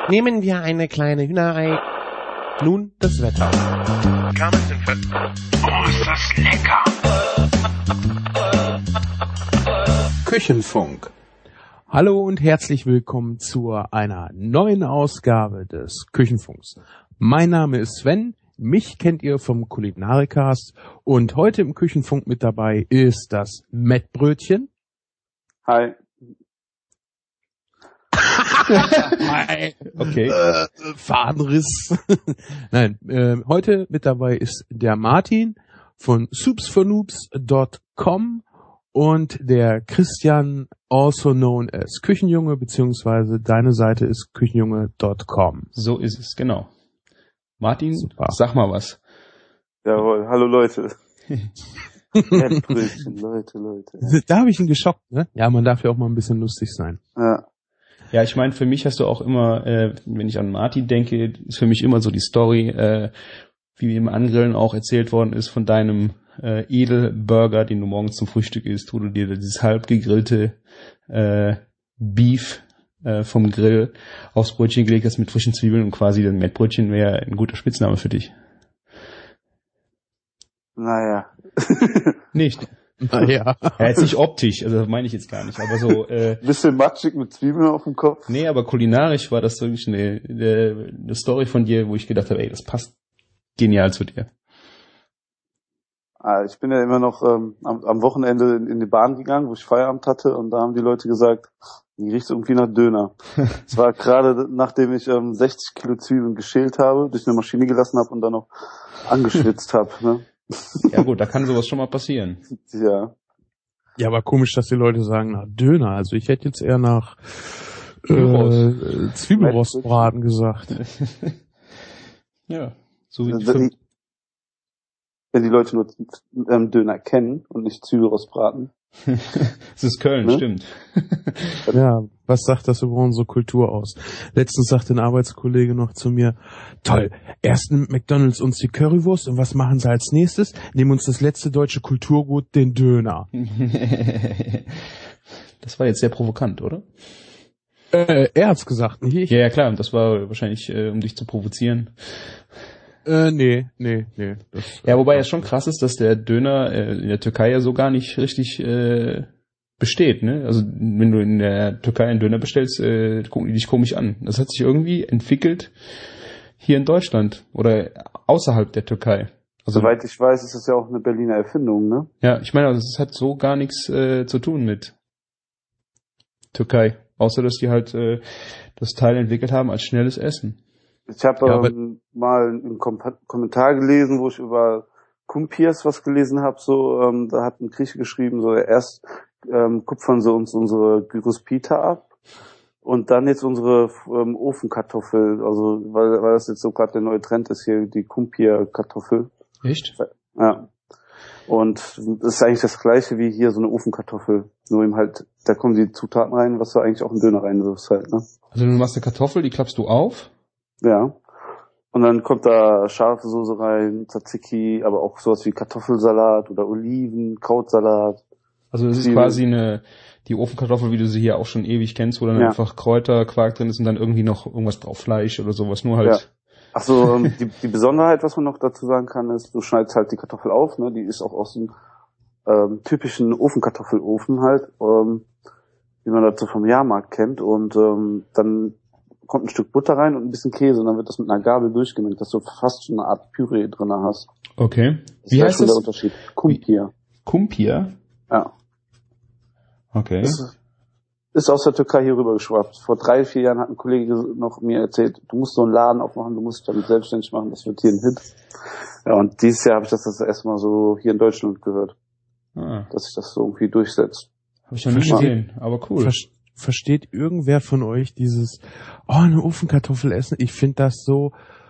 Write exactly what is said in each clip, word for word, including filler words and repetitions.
Nehmen wir eine kleine Hühnerei. Nun das Wetter. Oh, ist das lecker! Küchenfunk. Hallo und herzlich willkommen zu einer neuen Ausgabe des Küchenfunks. Mein Name ist Sven, mich kennt ihr vom Kulinarikast und heute im Küchenfunk mit dabei ist das Mettbrötchen. Hi. Okay. Äh, Fadenriss. Nein, äh, heute mit dabei ist der Martin von soups for noobs dot com und der Christian, also known as Küchenjunge, beziehungsweise deine Seite ist küchenjunge dot com. So ist es, genau. Martin, Super. Sag mal was. Jawohl, hallo Leute. Mettbrötchen, Leute, Leute. Da habe ich ihn geschockt, ne? Ja, man darf ja auch mal ein bisschen lustig sein. Ja. Ja, ich meine, für mich hast du auch immer, äh, wenn ich an Martin denke, ist für mich immer so die Story, äh, wie im Angrillen auch erzählt worden ist von deinem äh, Edelburger, den du morgens zum Frühstück isst, wo du dir dieses halb gegrillte äh, Beef äh, vom Grill aufs Brötchen gelegt hast mit frischen Zwiebeln und quasi das Mettbrötchen wäre ein guter Spitzname für dich. Naja. Nicht? Naja. Ja, jetzt nicht optisch, also das meine ich jetzt gar nicht, aber so... Äh, Bisschen matschig mit Zwiebeln auf dem Kopf. Nee, aber kulinarisch war das wirklich eine, eine, eine Story von dir, wo ich gedacht habe, ey, das passt genial zu dir. Ah, ich bin ja immer noch ähm, am, am Wochenende in, in die Bahn gegangen, wo ich Feierabend hatte, und da haben die Leute gesagt, die riecht irgendwie nach Döner. Es war gerade nachdem ich ähm, sechzig Kilo Zwiebeln geschält habe, durch eine Maschine gelassen habe und dann noch angeschwitzt habe. Ne? Ja gut, da kann sowas schon mal passieren. Ja. Ja, aber komisch, dass die Leute sagen nach Döner. Also ich hätte jetzt eher nach äh, Zwiebelrostbraten gesagt. Ja, so wie Also, wenn, wenn die Leute nur ähm, Döner kennen und nicht Zwiebelrostbraten. Es ist Köln, ne? Stimmt. Ja, was sagt das über unsere Kultur aus? Letztens sagte ein Arbeitskollege noch zu mir, toll, erst nimmt McDonald's uns die Currywurst und was machen sie als nächstes? Nehmen uns das letzte deutsche Kulturgut, den Döner. Das war jetzt sehr provokant, oder? Äh, er hat's gesagt, nicht ich. Ja, ja, klar, das war wahrscheinlich, äh, um dich zu provozieren. Äh, nee, nee, nee. Das, ja, wobei es schon krass ist, dass der Döner äh, in der Türkei ja so gar nicht richtig äh, besteht, ne? Also wenn du in der Türkei einen Döner bestellst, äh, gucken die dich komisch an. Das hat sich irgendwie entwickelt hier in Deutschland oder außerhalb der Türkei. Also, soweit ich weiß, ist das ja auch eine Berliner Erfindung, ne? Ja, ich meine, also es hat so gar nichts äh, zu tun mit Türkei, außer dass die halt äh, das Teil entwickelt haben als schnelles Essen. Ich habe ja, ähm, mal einen Kom- Kommentar gelesen, wo ich über Kumpirs was gelesen habe. So, ähm, da hat ein Grieche geschrieben, so erst ähm, kupfern sie uns unsere Gyros Pita ab und dann jetzt unsere ähm, Ofenkartoffel. Also weil, weil das jetzt so gerade der neue Trend ist hier, die Kumpir-Kartoffel. Echt? Ja. Und das ist eigentlich das Gleiche wie hier so eine Ofenkartoffel. Nur eben halt, da kommen die Zutaten rein, was du eigentlich auch in Döner reinwirfst halt, ne? Also du machst eine Kartoffel, die klappst du auf. Ja. Und dann kommt da scharfe Soße rein, Tzatziki, aber auch sowas wie Kartoffelsalat oder Oliven, Krautsalat. Also das ist quasi eine, die Ofenkartoffel, wie du sie hier auch schon ewig kennst, wo dann ja. einfach Kräuter, Quark drin ist und dann irgendwie noch irgendwas drauf, Fleisch oder sowas, nur halt. Ja. Ach so, die, die Besonderheit, was man noch dazu sagen kann, ist, du schneidest halt die Kartoffel auf, ne, die ist auch aus dem ähm, typischen Ofenkartoffelofen halt, ähm, wie man das so vom Jahrmarkt kennt, und ähm, dann kommt ein Stück Butter rein und ein bisschen Käse und dann wird das mit einer Gabel durchgemengt, dass du fast schon eine Art Püree drin hast. Okay. Das Wie ist heißt schon das? der Unterschied. Kumpir. Kumpir? Ja. Okay. Ist, ist aus der Türkei hier rüber geschwappt. Vor drei, vier Jahren hat ein Kollege noch mir erzählt, du musst so einen Laden aufmachen, du musst dich damit selbstständig machen, das wird hier ein Hit. Ja, und dieses Jahr habe ich das das erste Mal so hier in Deutschland gehört, Ah. dass sich das so irgendwie durchsetzt. Habe ich noch nie gesehen, aber cool. Ver- Versteht irgendwer von euch dieses, oh, eine Ofenkartoffel essen? Ich finde das so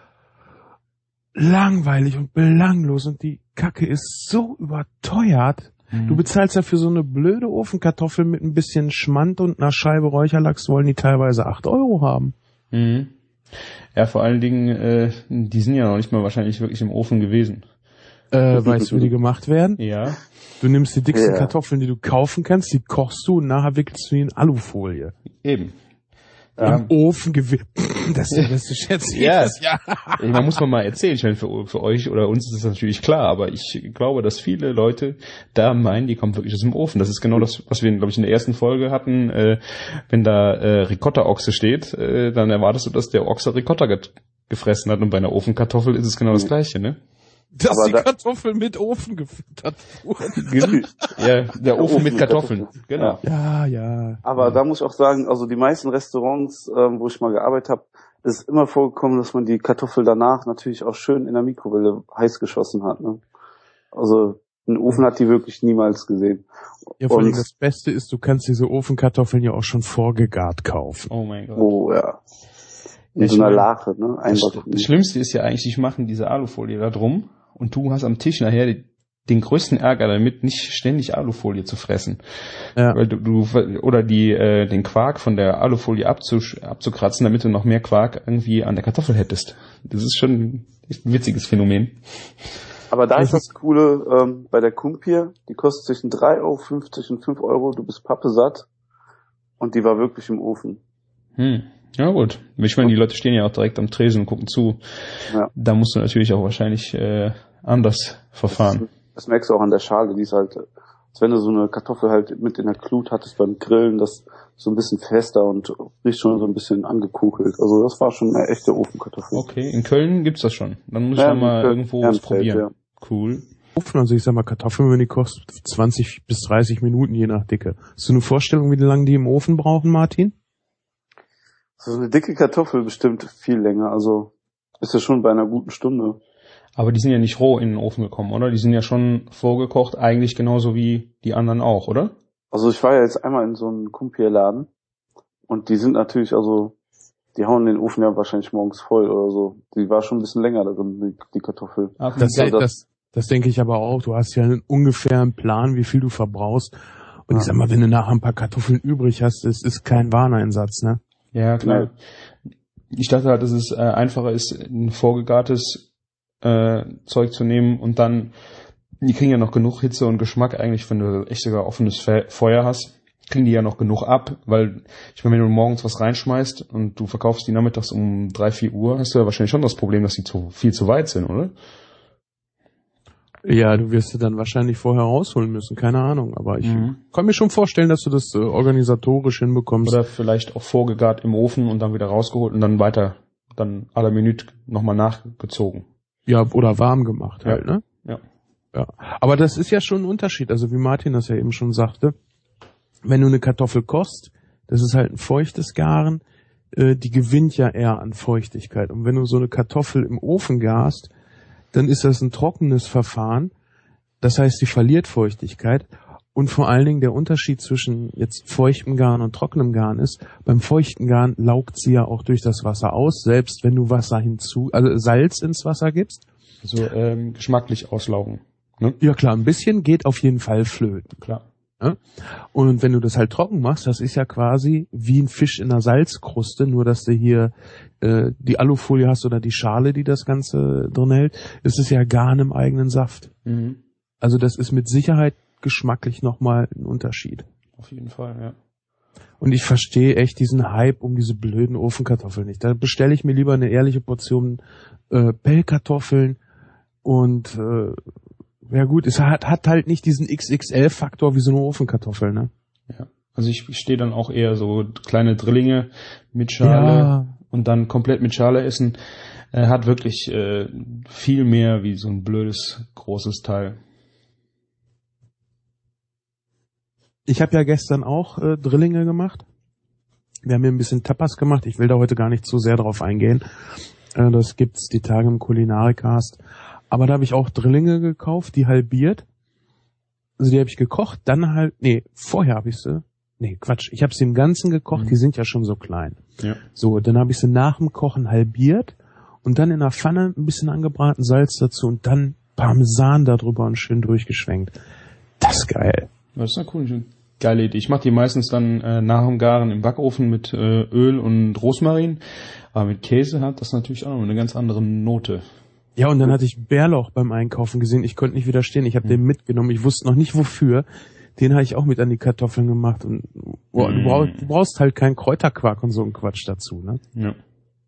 langweilig und belanglos und die Kacke ist so überteuert. Mhm. Du bezahlst ja für so eine blöde Ofenkartoffel mit ein bisschen Schmand und einer Scheibe Räucherlachs, wollen die teilweise acht Euro haben. Mhm. Ja, vor allen Dingen, äh, die sind ja noch nicht mal wahrscheinlich wirklich im Ofen gewesen. Äh, weißt du, wie die gemacht werden? Ja. Du nimmst die dicksten Ja. Kartoffeln, die du kaufen kannst, die kochst du und nachher wickelst du die in Alufolie. Eben. Im Ofen gewippt. Das ist der beste Scherz. Ja. ja. Ich, man muss man mal erzählen. Ich meine, für, für euch oder uns ist das natürlich klar, aber ich glaube, dass viele Leute da meinen, die kommt wirklich aus dem Ofen. Das ist genau das, was wir, glaube ich, in der ersten Folge hatten. Äh, wenn da äh, Ricotta-Ochse steht, äh, dann erwartest du, dass der Ochse Ricotta get- gefressen hat. Und bei einer Ofenkartoffel ist es genau das Gleiche, ne? Dass Aber die da- Kartoffel mit Ofen gefüttert wurde. Ja, der Ofen mit Kartoffeln. Genau. Ja, ja. Aber da muss ich auch sagen, also die meisten Restaurants, ähm, wo ich mal gearbeitet habe, ist immer vorgekommen, dass man die Kartoffel danach natürlich auch schön in der Mikrowelle heiß geschossen hat. Ne? Also ein Ofen hat die wirklich niemals gesehen. Ja, vor allem Und- das Beste ist, du kannst diese Ofenkartoffeln ja auch schon vorgegart kaufen. Oh mein Gott. Oh ja. In Ich so einer mein, Lache, ne? Das, Einfach. das Schlimmste ist ja eigentlich, die machen diese Alufolie da drum und du hast am Tisch nachher die, den größten Ärger damit, nicht ständig Alufolie zu fressen. Ja. Weil du, du oder die äh, den Quark von der Alufolie abzusch, abzukratzen, damit du noch mehr Quark irgendwie an der Kartoffel hättest. Das ist schon echt ein witziges Phänomen. Aber da ist das Coole, ähm, bei der Kumpir, die kostet zwischen drei Euro fünfzig und fünf Euro, du bist pappesatt. Und die war wirklich im Ofen. Hm. Ja gut. Ich meine, die Leute stehen ja auch direkt am Tresen und gucken zu. Ja. Da musst du natürlich auch wahrscheinlich äh, anders verfahren. Das, das merkst du auch an der Schale, die ist halt, als wenn du so eine Kartoffel halt mit in der Glut hattest beim Grillen, das so ein bisschen fester und riecht schon so ein bisschen angekokelt. Also das war schon eine echte Ofenkartoffel. Okay, in Köln gibt's das schon. Dann muss ich Ja, ja mal in Köln, irgendwo was Ehrenfeld, probieren. ja. Cool. Ofen, also ich sag mal, Kartoffeln, wenn die kosten zwanzig bis dreißig Minuten, je nach Dicke. Hast du eine Vorstellung, wie lange die im Ofen brauchen, Martin? So eine dicke Kartoffel bestimmt viel länger, also ist ja schon bei einer guten Stunde. Aber die sind ja nicht roh in den Ofen gekommen, oder? Die sind ja schon vorgekocht, eigentlich genauso wie die anderen auch, oder? Also ich war ja jetzt einmal in so einem Kumpierladen und die sind natürlich, also die hauen den Ofen ja wahrscheinlich morgens voll oder so. Die war schon ein bisschen länger drin, die, die Kartoffel. Ah, Das, geil. das, das, das denke ich aber auch. Du hast ja einen ungefähren Plan, wie viel du verbrauchst. Und Ja. ich sag mal, wenn du nachher ein paar Kartoffeln übrig hast, es ist kein Wareneinsatz, ne? Ja, klar. Ich dachte halt, dass es äh, einfacher ist, ein vorgegartes äh, Zeug zu nehmen und dann, die kriegen ja noch genug Hitze und Geschmack eigentlich, wenn du echt sogar offenes Fe- Feuer hast, kriegen die ja noch genug ab, weil ich meine, wenn du morgens was reinschmeißt und du verkaufst die nachmittags um drei, vier Uhr, hast du ja wahrscheinlich schon das Problem, dass die zu viel zu weit sind, oder? Ja, du wirst sie dann wahrscheinlich vorher rausholen müssen, keine Ahnung. Aber ich Mhm. kann mir schon vorstellen, dass du das äh, organisatorisch hinbekommst. Oder vielleicht auch vorgegart im Ofen und dann wieder rausgeholt und dann weiter, dann à la Minute nochmal nachgezogen. Ja, oder warm gemacht Ja. halt, ne? Ja. Ja. Aber das ist ja schon ein Unterschied. Also wie Martin das ja eben schon sagte, wenn du eine Kartoffel kochst, das ist halt ein feuchtes Garen, äh, die gewinnt ja eher an Feuchtigkeit. Und wenn du so eine Kartoffel im Ofen garst, dann ist das ein trockenes Verfahren. Das heißt, sie verliert Feuchtigkeit. Und vor allen Dingen der Unterschied zwischen jetzt feuchtem Garn und trockenem Garn ist, beim feuchten Garn laugt sie ja auch durch das Wasser aus, selbst wenn du Wasser hinzu, also Salz ins Wasser gibst. Also ähm, geschmacklich auslaugen. Ne? Ja klar, ein bisschen geht auf jeden Fall flöten. Klar. Ja? Und wenn du das halt trocken machst, das ist ja quasi wie ein Fisch in einer Salzkruste, nur dass du hier äh, die Alufolie hast oder die Schale, die das Ganze drin hält, ist es ja Garn im eigenen Saft. Mhm. Also das ist mit Sicherheit geschmacklich nochmal ein Unterschied. Auf jeden Fall, ja. Und ich verstehe echt diesen Hype um diese blöden Ofenkartoffeln nicht. Da bestelle ich mir lieber eine ehrliche Portion äh, Pellkartoffeln und äh, ja gut, es hat, hat halt nicht diesen X X L-Faktor wie so eine Ofenkartoffel, ne? Ja. Also ich stehe dann auch eher so kleine Drillinge mit Schale Ja. und dann komplett mit Schale essen. Äh, hat wirklich äh, viel mehr wie so ein blödes, großes Teil. Ich habe ja gestern auch äh, Drillinge gemacht. Wir haben hier ein bisschen Tapas gemacht. Ich will da heute gar nicht zu sehr drauf eingehen. Äh, das gibt's die Tage im Kulinarikast. Aber da habe ich auch Drillinge gekauft, die halbiert. Also die habe ich gekocht, dann halt, nee, vorher habe ich sie, nee, Quatsch, ich habe sie im Ganzen gekocht, Mhm. die sind ja schon so klein. Ja. So, dann habe ich sie nach dem Kochen halbiert und dann in der Pfanne ein bisschen angebraten, Salz dazu und dann Parmesan darüber und schön durchgeschwenkt. Das ist geil. Das ist eine coole, geile Idee. Ich mache die meistens dann äh, nach dem Garen im Backofen mit äh, Öl und Rosmarin. Aber mit Käse hat das natürlich auch noch eine ganz andere Note. Ja, und dann hatte ich Bärlauch beim Einkaufen gesehen. Ich konnte nicht widerstehen. Ich habe Mhm. den mitgenommen. Ich wusste noch nicht wofür. Den habe ich auch mit an die Kartoffeln gemacht. Und boah, du, Mhm. brauchst, du brauchst halt keinen Kräuterquark und so einen Quatsch dazu, ne? Ja.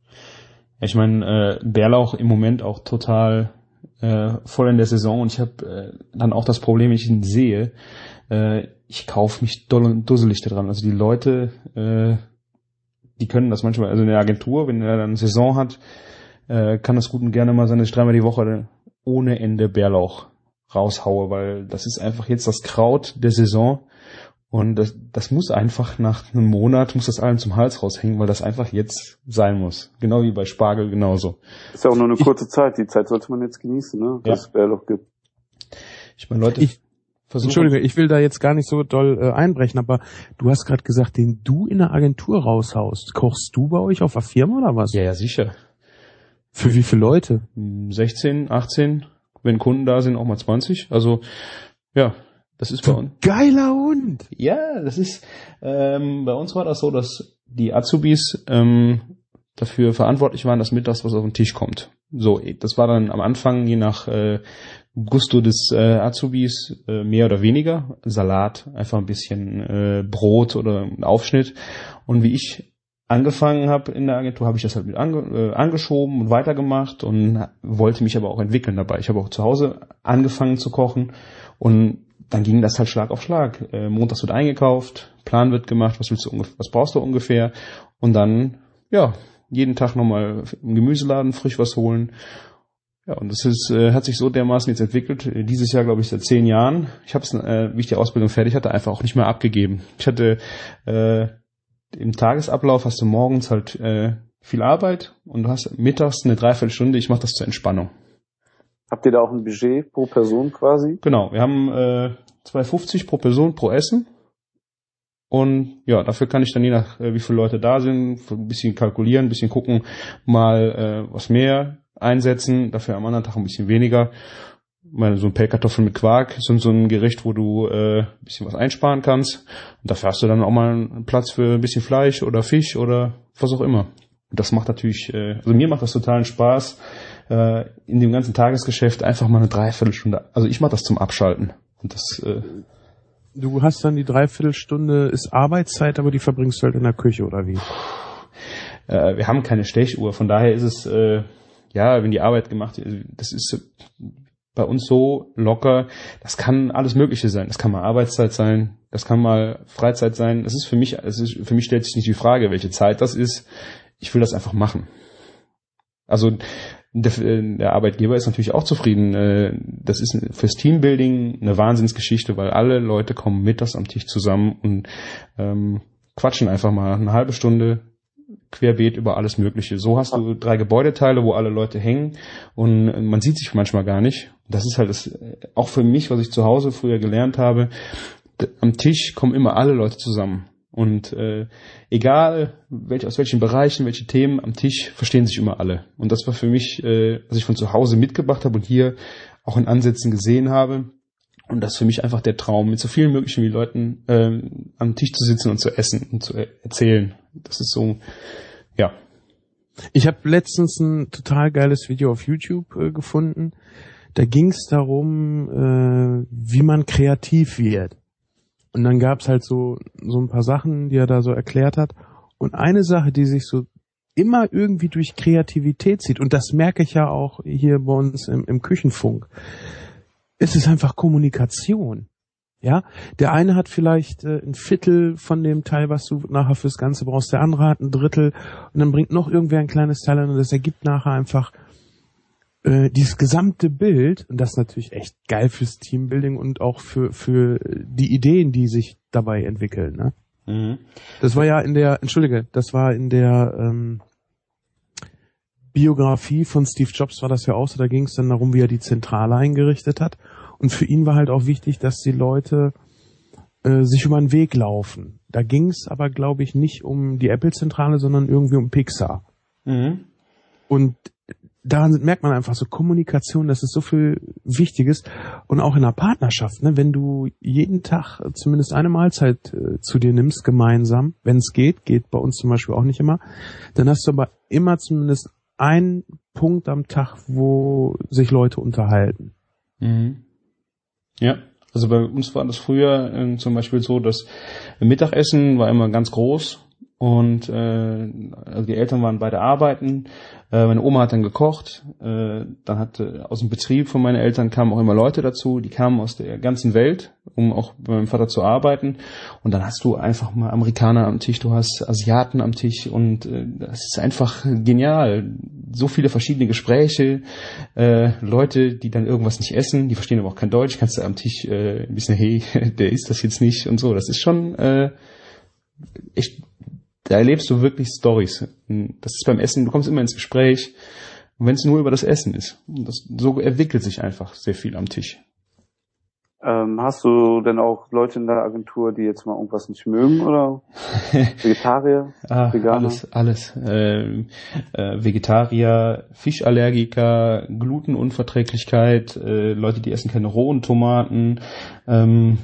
Ja, ich meine, äh, Bärlauch im Moment auch total äh, voll in der Saison und ich habe äh, dann auch das Problem, wenn ich ihn sehe, äh, ich kaufe mich doll und dusselig daran. Also die Leute, äh, die können das manchmal, also in der Agentur, wenn er dann Saison hat, äh, kann das gut und gerne mal sein, dass ich dreimal die Woche ohne Ende Bärlauch raushaue, weil das ist einfach jetzt das Kraut der Saison und das, das muss einfach nach einem Monat, muss das allen zum Hals raushängen, weil das einfach jetzt sein muss. Genau wie bei Spargel genauso. Ist ja auch nur eine kurze ich, Zeit, die Zeit sollte man jetzt genießen, ne? Dass ja. es Bärlauch gibt. Ich meine, Leute... Ich, Entschuldige, ich will da jetzt gar nicht so doll äh, einbrechen, aber du hast gerade gesagt, den du in der Agentur raushaust. Kochst du bei euch auf der Firma oder was? Ja, ja, sicher. Für wie viele Leute? sechzehn, achtzehn, wenn Kunden da sind, auch mal zwanzig. Also, ja, das ist bei uns. Geiler Hund! Ja, das ist, ähm, bei uns war das so, dass die Azubis ähm, dafür verantwortlich waren, dass mittags was auf den Tisch kommt. So, das war dann am Anfang, je nach äh, Gusto des äh, Azubis, äh, mehr oder weniger. Salat, einfach ein bisschen äh, Brot oder ein Aufschnitt. Und wie ich angefangen habe in der Agentur, habe ich das halt mit ange, äh, angeschoben und weitergemacht und wollte mich aber auch entwickeln dabei. Ich habe auch zu Hause angefangen zu kochen und dann ging das halt Schlag auf Schlag. Äh, montags wird eingekauft, Plan wird gemacht, was willst du ungefähr, was brauchst du ungefähr und dann, ja, jeden Tag nochmal im Gemüseladen frisch was holen. Ja, und das ist, äh, hat sich so dermaßen jetzt entwickelt. Dieses Jahr, glaube ich, seit zehn Jahren. Ich habe es, äh, wie ich die Ausbildung fertig hatte, einfach auch nicht mehr abgegeben. Ich hatte äh, im Tagesablauf hast du morgens halt äh, viel Arbeit und du hast mittags eine Dreiviertelstunde. Ich mache das zur Entspannung. Habt ihr da auch ein Budget pro Person quasi? Genau, wir haben äh, zwei Euro fünfzig pro Person pro Essen. Und ja, dafür kann ich dann je nach, äh, wie viele Leute da sind, ein bisschen kalkulieren, ein bisschen gucken, mal äh, was mehr einsetzen, dafür am anderen Tag ein bisschen weniger. Meine, so ein Pellkartoffeln mit Quark ist so ein Gericht, wo du äh, ein bisschen was einsparen kannst. Und dafür hast du dann auch mal einen Platz für ein bisschen Fleisch oder Fisch oder was auch immer. Und das macht natürlich, äh, also mir macht das totalen Spaß, äh, in dem ganzen Tagesgeschäft einfach mal eine Dreiviertelstunde. Also ich mache das zum Abschalten. Und das äh, Du hast dann die Dreiviertelstunde, ist Arbeitszeit, aber die verbringst du halt in der Küche, oder wie? Äh, wir haben keine Stechuhr, von daher ist es, äh, ja, wenn die Arbeit gemacht wird, das ist bei uns so locker, das kann alles Mögliche sein. Das kann mal Arbeitszeit sein, das kann mal Freizeit sein. Das ist für mich, es ist, für mich stellt sich nicht die Frage, welche Zeit das ist. Ich will das einfach machen. Also der, der Arbeitgeber ist natürlich auch zufrieden. Das ist fürs Teambuilding eine Wahnsinnsgeschichte, weil alle Leute kommen mittags am Tisch zusammen und ähm, quatschen einfach mal eine halbe Stunde querbeet über alles Mögliche. So hast du drei Gebäudeteile, wo alle Leute hängen und man sieht sich manchmal gar nicht. Das ist halt das, auch für mich, was ich zu Hause früher gelernt habe. Am Tisch kommen immer alle Leute zusammen. Und äh, egal, welch, aus welchen Bereichen, welche Themen, am Tisch verstehen sich immer alle. Und das war für mich, äh, was ich von zu Hause mitgebracht habe und hier auch in Ansätzen gesehen habe. Und das ist für mich einfach der Traum, mit so vielen möglichen wie Leuten äh, am Tisch zu sitzen und zu essen und zu er- erzählen. Das ist so, ja. Ich habe letztens ein total geiles Video auf YouTube äh, gefunden. Da ging es darum, äh, wie man kreativ wird. Und dann gab's halt so so ein paar Sachen, die er da so erklärt hat. Und eine Sache, die sich so immer irgendwie durch Kreativität zieht, und das merke ich ja auch hier bei uns im, im Küchenfunk, es ist einfach Kommunikation. Ja, der eine hat vielleicht äh, ein Viertel von dem Teil, was du nachher fürs Ganze brauchst, der andere hat ein Drittel und dann bringt noch irgendwer ein kleines Teil an und das ergibt nachher einfach äh, dieses gesamte Bild, und das ist natürlich echt geil fürs Teambuilding und auch für für die Ideen, die sich dabei entwickeln. Ne? Mhm. Das war ja in der, entschuldige, das war in der ähm, Biografie von Steve Jobs war das ja auch so, da ging es dann darum, wie er die Zentrale eingerichtet hat. Und für ihn war halt auch wichtig, dass die Leute äh, sich über den Weg laufen. Da ging es aber, glaube ich, nicht um die Apple-Zentrale, sondern irgendwie um Pixar. Mhm. Und daran merkt man einfach so Kommunikation, das ist so viel Wichtiges. Und auch in einer Partnerschaft, ne, wenn du jeden Tag zumindest eine Mahlzeit äh, zu dir nimmst, gemeinsam, wenn es geht, geht bei uns zum Beispiel auch nicht immer, dann hast du aber immer zumindest einen Punkt am Tag, wo sich Leute unterhalten. Mhm. Ja, also bei uns war das früher äh, zum Beispiel so, dass Mittagessen war immer ganz groß Und äh, also die Eltern waren beide arbeiten. Äh, meine Oma hat dann gekocht. Äh, dann hat äh, aus dem Betrieb von meinen Eltern kamen auch immer Leute dazu. Die kamen aus der ganzen Welt, um auch bei meinem Vater zu arbeiten. Und dann hast du einfach mal Amerikaner am Tisch, du hast Asiaten am Tisch und äh, das ist einfach genial. So viele verschiedene Gespräche, äh, Leute, die dann irgendwas nicht essen, die verstehen aber auch kein Deutsch. Kannst du am Tisch äh, ein bisschen, hey, der isst das jetzt nicht und so. Das ist schon äh, echt. Da erlebst du wirklich Storys. Das ist beim Essen, du kommst immer ins Gespräch, wenn es nur über das Essen ist. Und das, so entwickelt sich einfach sehr viel am Tisch. Ähm, hast du denn auch Leute in der Agentur, die jetzt mal irgendwas nicht mögen, oder? Vegetarier, ah, Veganer? Alles, alles. Äh, äh, Vegetarier, Fischallergiker, Glutenunverträglichkeit, äh, Leute, die essen keine rohen Tomaten, ähm,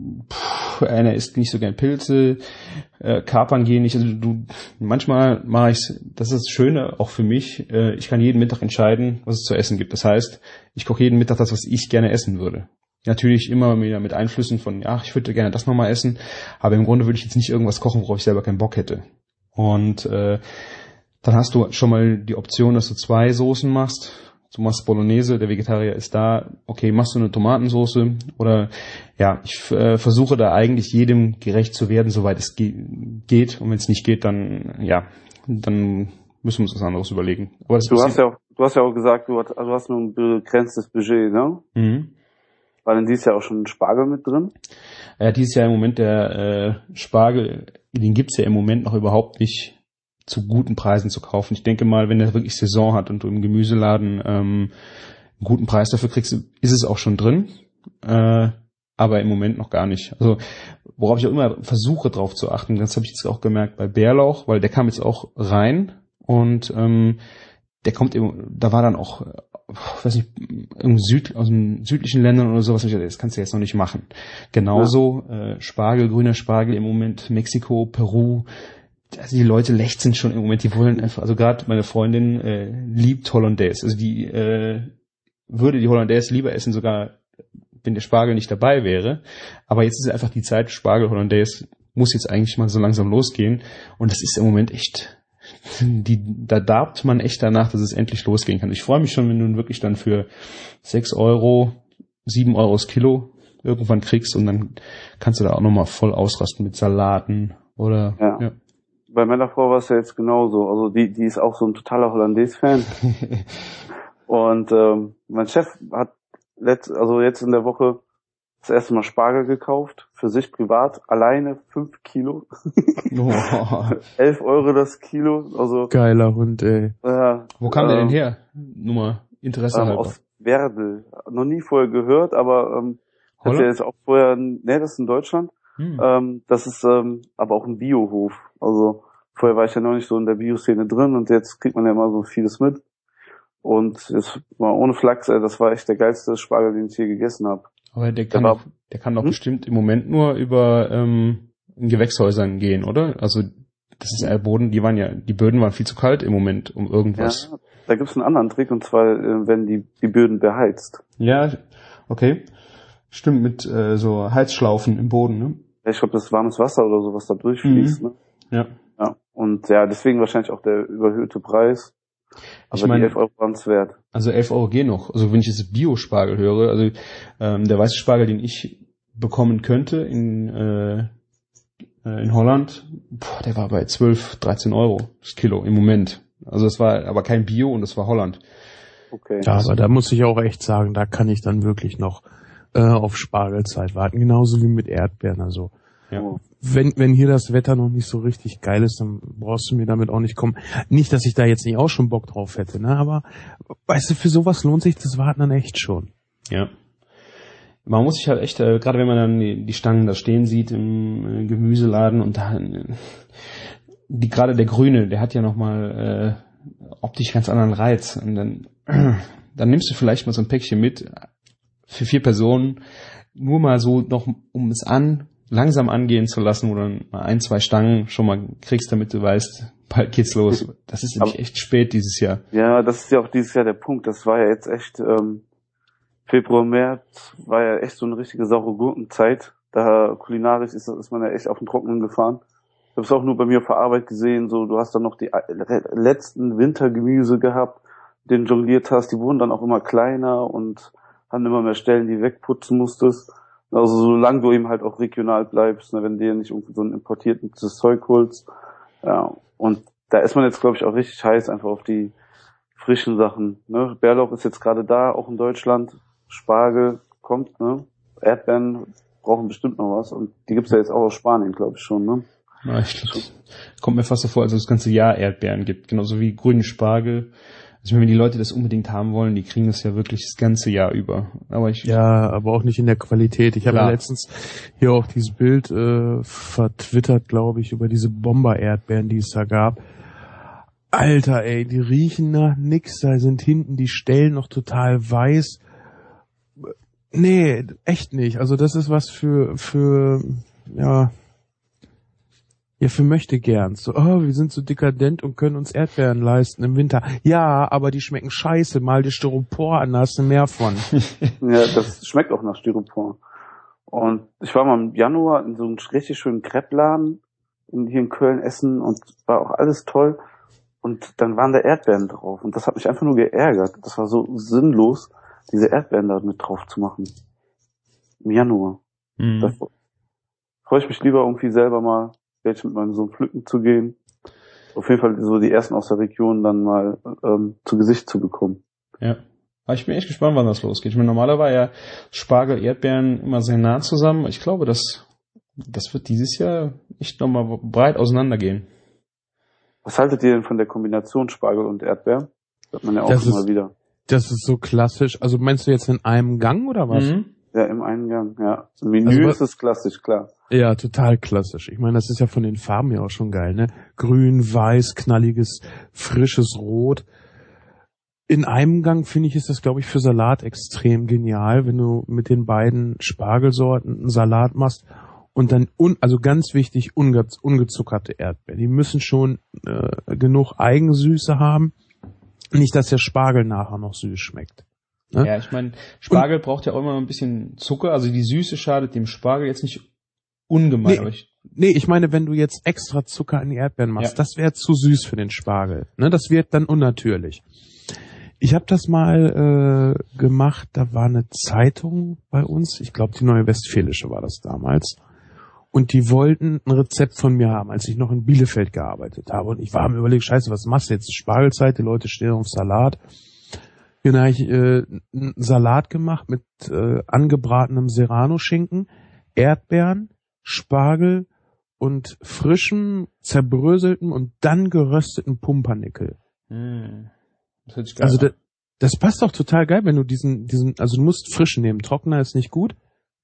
pff, einer isst nicht so gern Pilze, äh, Kapern gehen nicht. Also du, manchmal mache ich's, das ist das Schöne, auch für mich, äh, ich kann jeden Mittag entscheiden, was es zu essen gibt. Das heißt, ich koche jeden Mittag das, was ich gerne essen würde. Natürlich immer wieder mit Einflüssen von, ja, ich würde gerne das nochmal essen, aber im Grunde würde ich jetzt nicht irgendwas kochen, worauf ich selber keinen Bock hätte. Und äh, dann hast du schon mal die Option, dass du zwei Soßen machst. Du machst Bolognese, der Vegetarier ist da, okay, machst du eine Tomatensoße oder ja, ich äh, versuche da eigentlich jedem gerecht zu werden, soweit es ge- geht. Und wenn es nicht geht, dann ja, dann müssen wir uns was anderes überlegen. Aber das Du hast ja auch, du hast ja auch gesagt, du hast, also du hast nur ein begrenztes Budget, ne? Mhm. War denn dieses Jahr auch schon ein Spargel mit drin? Ja, dieses Jahr im Moment der äh, Spargel, den gibt's ja im Moment noch überhaupt nicht zu guten Preisen zu kaufen. Ich denke mal, wenn der wirklich Saison hat und du im Gemüseladen ähm, einen guten Preis dafür kriegst, ist es auch schon drin, äh, aber im Moment noch gar nicht. Also worauf ich auch immer versuche drauf zu achten, das habe ich jetzt auch gemerkt bei Bärlauch, weil der kam jetzt auch rein und ähm, der kommt eben, da war dann auch, ich weiß nicht, im Süd, aus den südlichen Ländern oder sowas, das kannst du jetzt noch nicht machen. Genauso ja. äh, Spargel, grüner Spargel im Moment, Mexiko, Peru, also die Leute lechzen schon im Moment, die wollen einfach, also gerade meine Freundin äh, liebt Hollandaise, also die äh, würde die Hollandaise lieber essen, sogar wenn der Spargel nicht dabei wäre, aber jetzt ist einfach die Zeit, Spargel, Hollandaise muss jetzt eigentlich mal so langsam losgehen und das ist im Moment echt, die, da darbt man echt danach, dass es endlich losgehen kann. Ich freue mich schon, wenn du wirklich dann für sechs Euro, sieben Euro das Kilo irgendwann kriegst und dann kannst du da auch nochmal voll ausrasten mit Salaten oder, ja. ja. Bei meiner Frau war es ja jetzt genauso. Also die, die ist auch so ein totaler Hollandaise-Fan. Und ähm, mein Chef hat letzt, also jetzt in der Woche das erste Mal Spargel gekauft, für sich privat, alleine fünf Kilo. Oh. elf Euro das Kilo. Also geiler Hund, ey. Äh, Wo kam ähm, der denn her? Nur mal Interesse ähm, halber. Aus Werdel. Noch nie vorher gehört, aber ähm, hat ja jetzt auch vorher, ne, das ist in Deutschland. Hm. Ähm, das ist ähm, aber auch ein Biohof. Also vorher war ich ja noch nicht so in der Bio-Szene drin und jetzt kriegt man ja immer so vieles mit. Und jetzt mal ohne Flachs, ey, das war echt der geilste Spargel, den ich je gegessen habe. Aber der kann der doch, der kann doch hm? bestimmt im Moment nur über ähm, in Gewächshäusern gehen, oder? Also das ist der Boden, die waren ja, die Böden waren viel zu kalt im Moment, um irgendwas. Ja, da gibt's einen anderen Trick und zwar äh, werden die die Böden beheizt. Ja, okay. Stimmt, mit äh, so Heizschlaufen im Boden, ne? Ja, ich glaube, das ist warmes Wasser oder so, was da durchfließt, mhm. ne? Ja. Ja. Und ja, deswegen wahrscheinlich auch der überhöhte Preis. Aber ich meine, die elf Euro waren es wert. Also elf Euro gehen noch. Also wenn ich jetzt Bio-Spargel höre, also ähm, der weiße Spargel, den ich bekommen könnte in äh, in Holland, boah, der war bei zwölf, dreizehn Euro das Kilo im Moment. Also das war aber kein Bio und das war Holland. Okay. Ja, aber da muss ich auch echt sagen, da kann ich dann wirklich noch äh, auf Spargelzeit warten. Genauso wie mit Erdbeeren. Also ja. Wenn, wenn hier das Wetter noch nicht so richtig geil ist, dann brauchst du mir damit auch nicht kommen. Nicht, dass ich da jetzt nicht auch schon Bock drauf hätte, ne? Aber weißt du, für sowas lohnt sich das Warten dann echt schon. Ja. Man muss sich halt echt, äh, gerade wenn man dann die, die Stangen da stehen sieht im äh, Gemüseladen und da äh, die gerade der Grüne, der hat ja nochmal äh, optisch ganz anderen Reiz. Und dann, äh, dann nimmst du vielleicht mal so ein Päckchen mit für vier Personen, nur mal so noch um es an langsam angehen zu lassen, oder mal ein, zwei Stangen schon mal kriegst, damit du weißt, bald geht's los. Das ist nämlich echt spät dieses Jahr. Ja, das ist ja auch dieses Jahr der Punkt. Das war ja jetzt echt, ähm, Februar, März war ja echt so eine richtige saure Gurkenzeit. Da kulinarisch ist, ist man ja echt auf den Trockenen gefahren. habe es auch nur bei mir auf der Arbeit gesehen, so, du hast dann noch die letzten Wintergemüse gehabt, den jongliert hast, die wurden dann auch immer kleiner und haben immer mehr Stellen, die wegputzen musstest. Also solange du eben halt auch regional bleibst, ne, wenn du dir nicht irgendwie so ein importiertes Zeug holst. Ja, und da ist man jetzt, glaube ich, auch richtig heiß einfach auf die frischen Sachen. Ne? Bärlauch ist jetzt gerade da, auch in Deutschland. Spargel kommt, ne? Erdbeeren brauchen bestimmt noch was. Und die gibt's ja jetzt auch aus Spanien, glaube ich schon, ne? Ja, ich glaub, kommt mir fast so vor, als ob es das ganze Jahr Erdbeeren gibt. Genauso wie grünen Spargel. Also wenn die Leute das unbedingt haben wollen, die kriegen das ja wirklich das ganze Jahr über. Aber ich ja, aber auch nicht in der Qualität. Ich habe ja letztens hier auch dieses Bild äh, vertwittert, glaube ich, über diese Bomber-Erdbeeren, die es da gab. Alter, ey, die riechen nach nix. Da sind hinten die Stellen noch total weiß. Nee, echt nicht. Also das ist was für für ja Ja, für möchte gern. So, oh, wir sind so dekadent und können uns Erdbeeren leisten im Winter. Ja, aber die schmecken scheiße. Mal die Styropor an, da hast du mehr von. Ja, das schmeckt auch nach Styropor. Und ich war mal im Januar in so einem richtig schönen Crepe-Laden hier in Köln essen und war auch alles toll. Und dann waren da Erdbeeren drauf. Und das hat mich einfach nur geärgert. Das war so sinnlos, diese Erdbeeren da mit drauf zu machen. Im Januar. Mhm. Da freue ich mich lieber irgendwie selber mal welche mit meinem Sohn pflücken zu gehen. Auf jeden Fall so die ersten aus der Region dann mal ähm, zu Gesicht zu bekommen. Ja. Aber ich bin echt gespannt, wann das losgeht. Ich meine, normalerweise war ja Spargel, Erdbeeren immer sehr nah zusammen. Ich glaube, das, das wird dieses Jahr echt nochmal breit auseinandergehen. Was haltet ihr denn von der Kombination Spargel und Erdbeer? Das hört man ja auch das immer ist, wieder. Das ist so klassisch. Also meinst du jetzt in einem Gang oder was? Mhm. Ja, im Eingang, ja. Im Menü also, ist es klassisch, klar. Ja, total klassisch. Ich meine, das ist ja von den Farben ja auch schon geil, ne? Grün, weiß, knalliges, frisches Rot. In einem Gang, finde ich, ist das, glaube ich, für Salat extrem genial, wenn du mit den beiden Spargelsorten einen Salat machst und dann, un, also ganz wichtig, unge, ungezuckerte Erdbeeren. Die müssen schon äh, genug Eigensüße haben. Nicht, dass der Spargel nachher noch süß schmeckt. Ne? Ja, ich meine, Spargel und, braucht ja auch immer ein bisschen Zucker. Also die Süße schadet dem Spargel jetzt nicht ungemein. Nee, aber ich, nee, ich meine, wenn du jetzt extra Zucker in die Erdbeeren machst, ja. Das wäre zu süß für den Spargel. Ne? Das wird dann unnatürlich. Ich habe das mal äh, gemacht, da war eine Zeitung bei uns, ich glaube die Neue Westfälische war das damals, und die wollten ein Rezept von mir haben, als ich noch in Bielefeld gearbeitet habe. Und ich war mir überlegt, scheiße, was machst du jetzt? Spargelzeit, die Leute stehen auf Salat. Dann habe ich äh, einen Salat gemacht mit äh, angebratenem Serrano-Schinken, Erdbeeren, Spargel und frischem, zerbröseltem und dann gerösteten Pumpernickel. Mm. Das hört sich geil also an. das, das passt doch total geil, wenn du diesen, diesen, also du musst frischen nehmen, trockener ist nicht gut.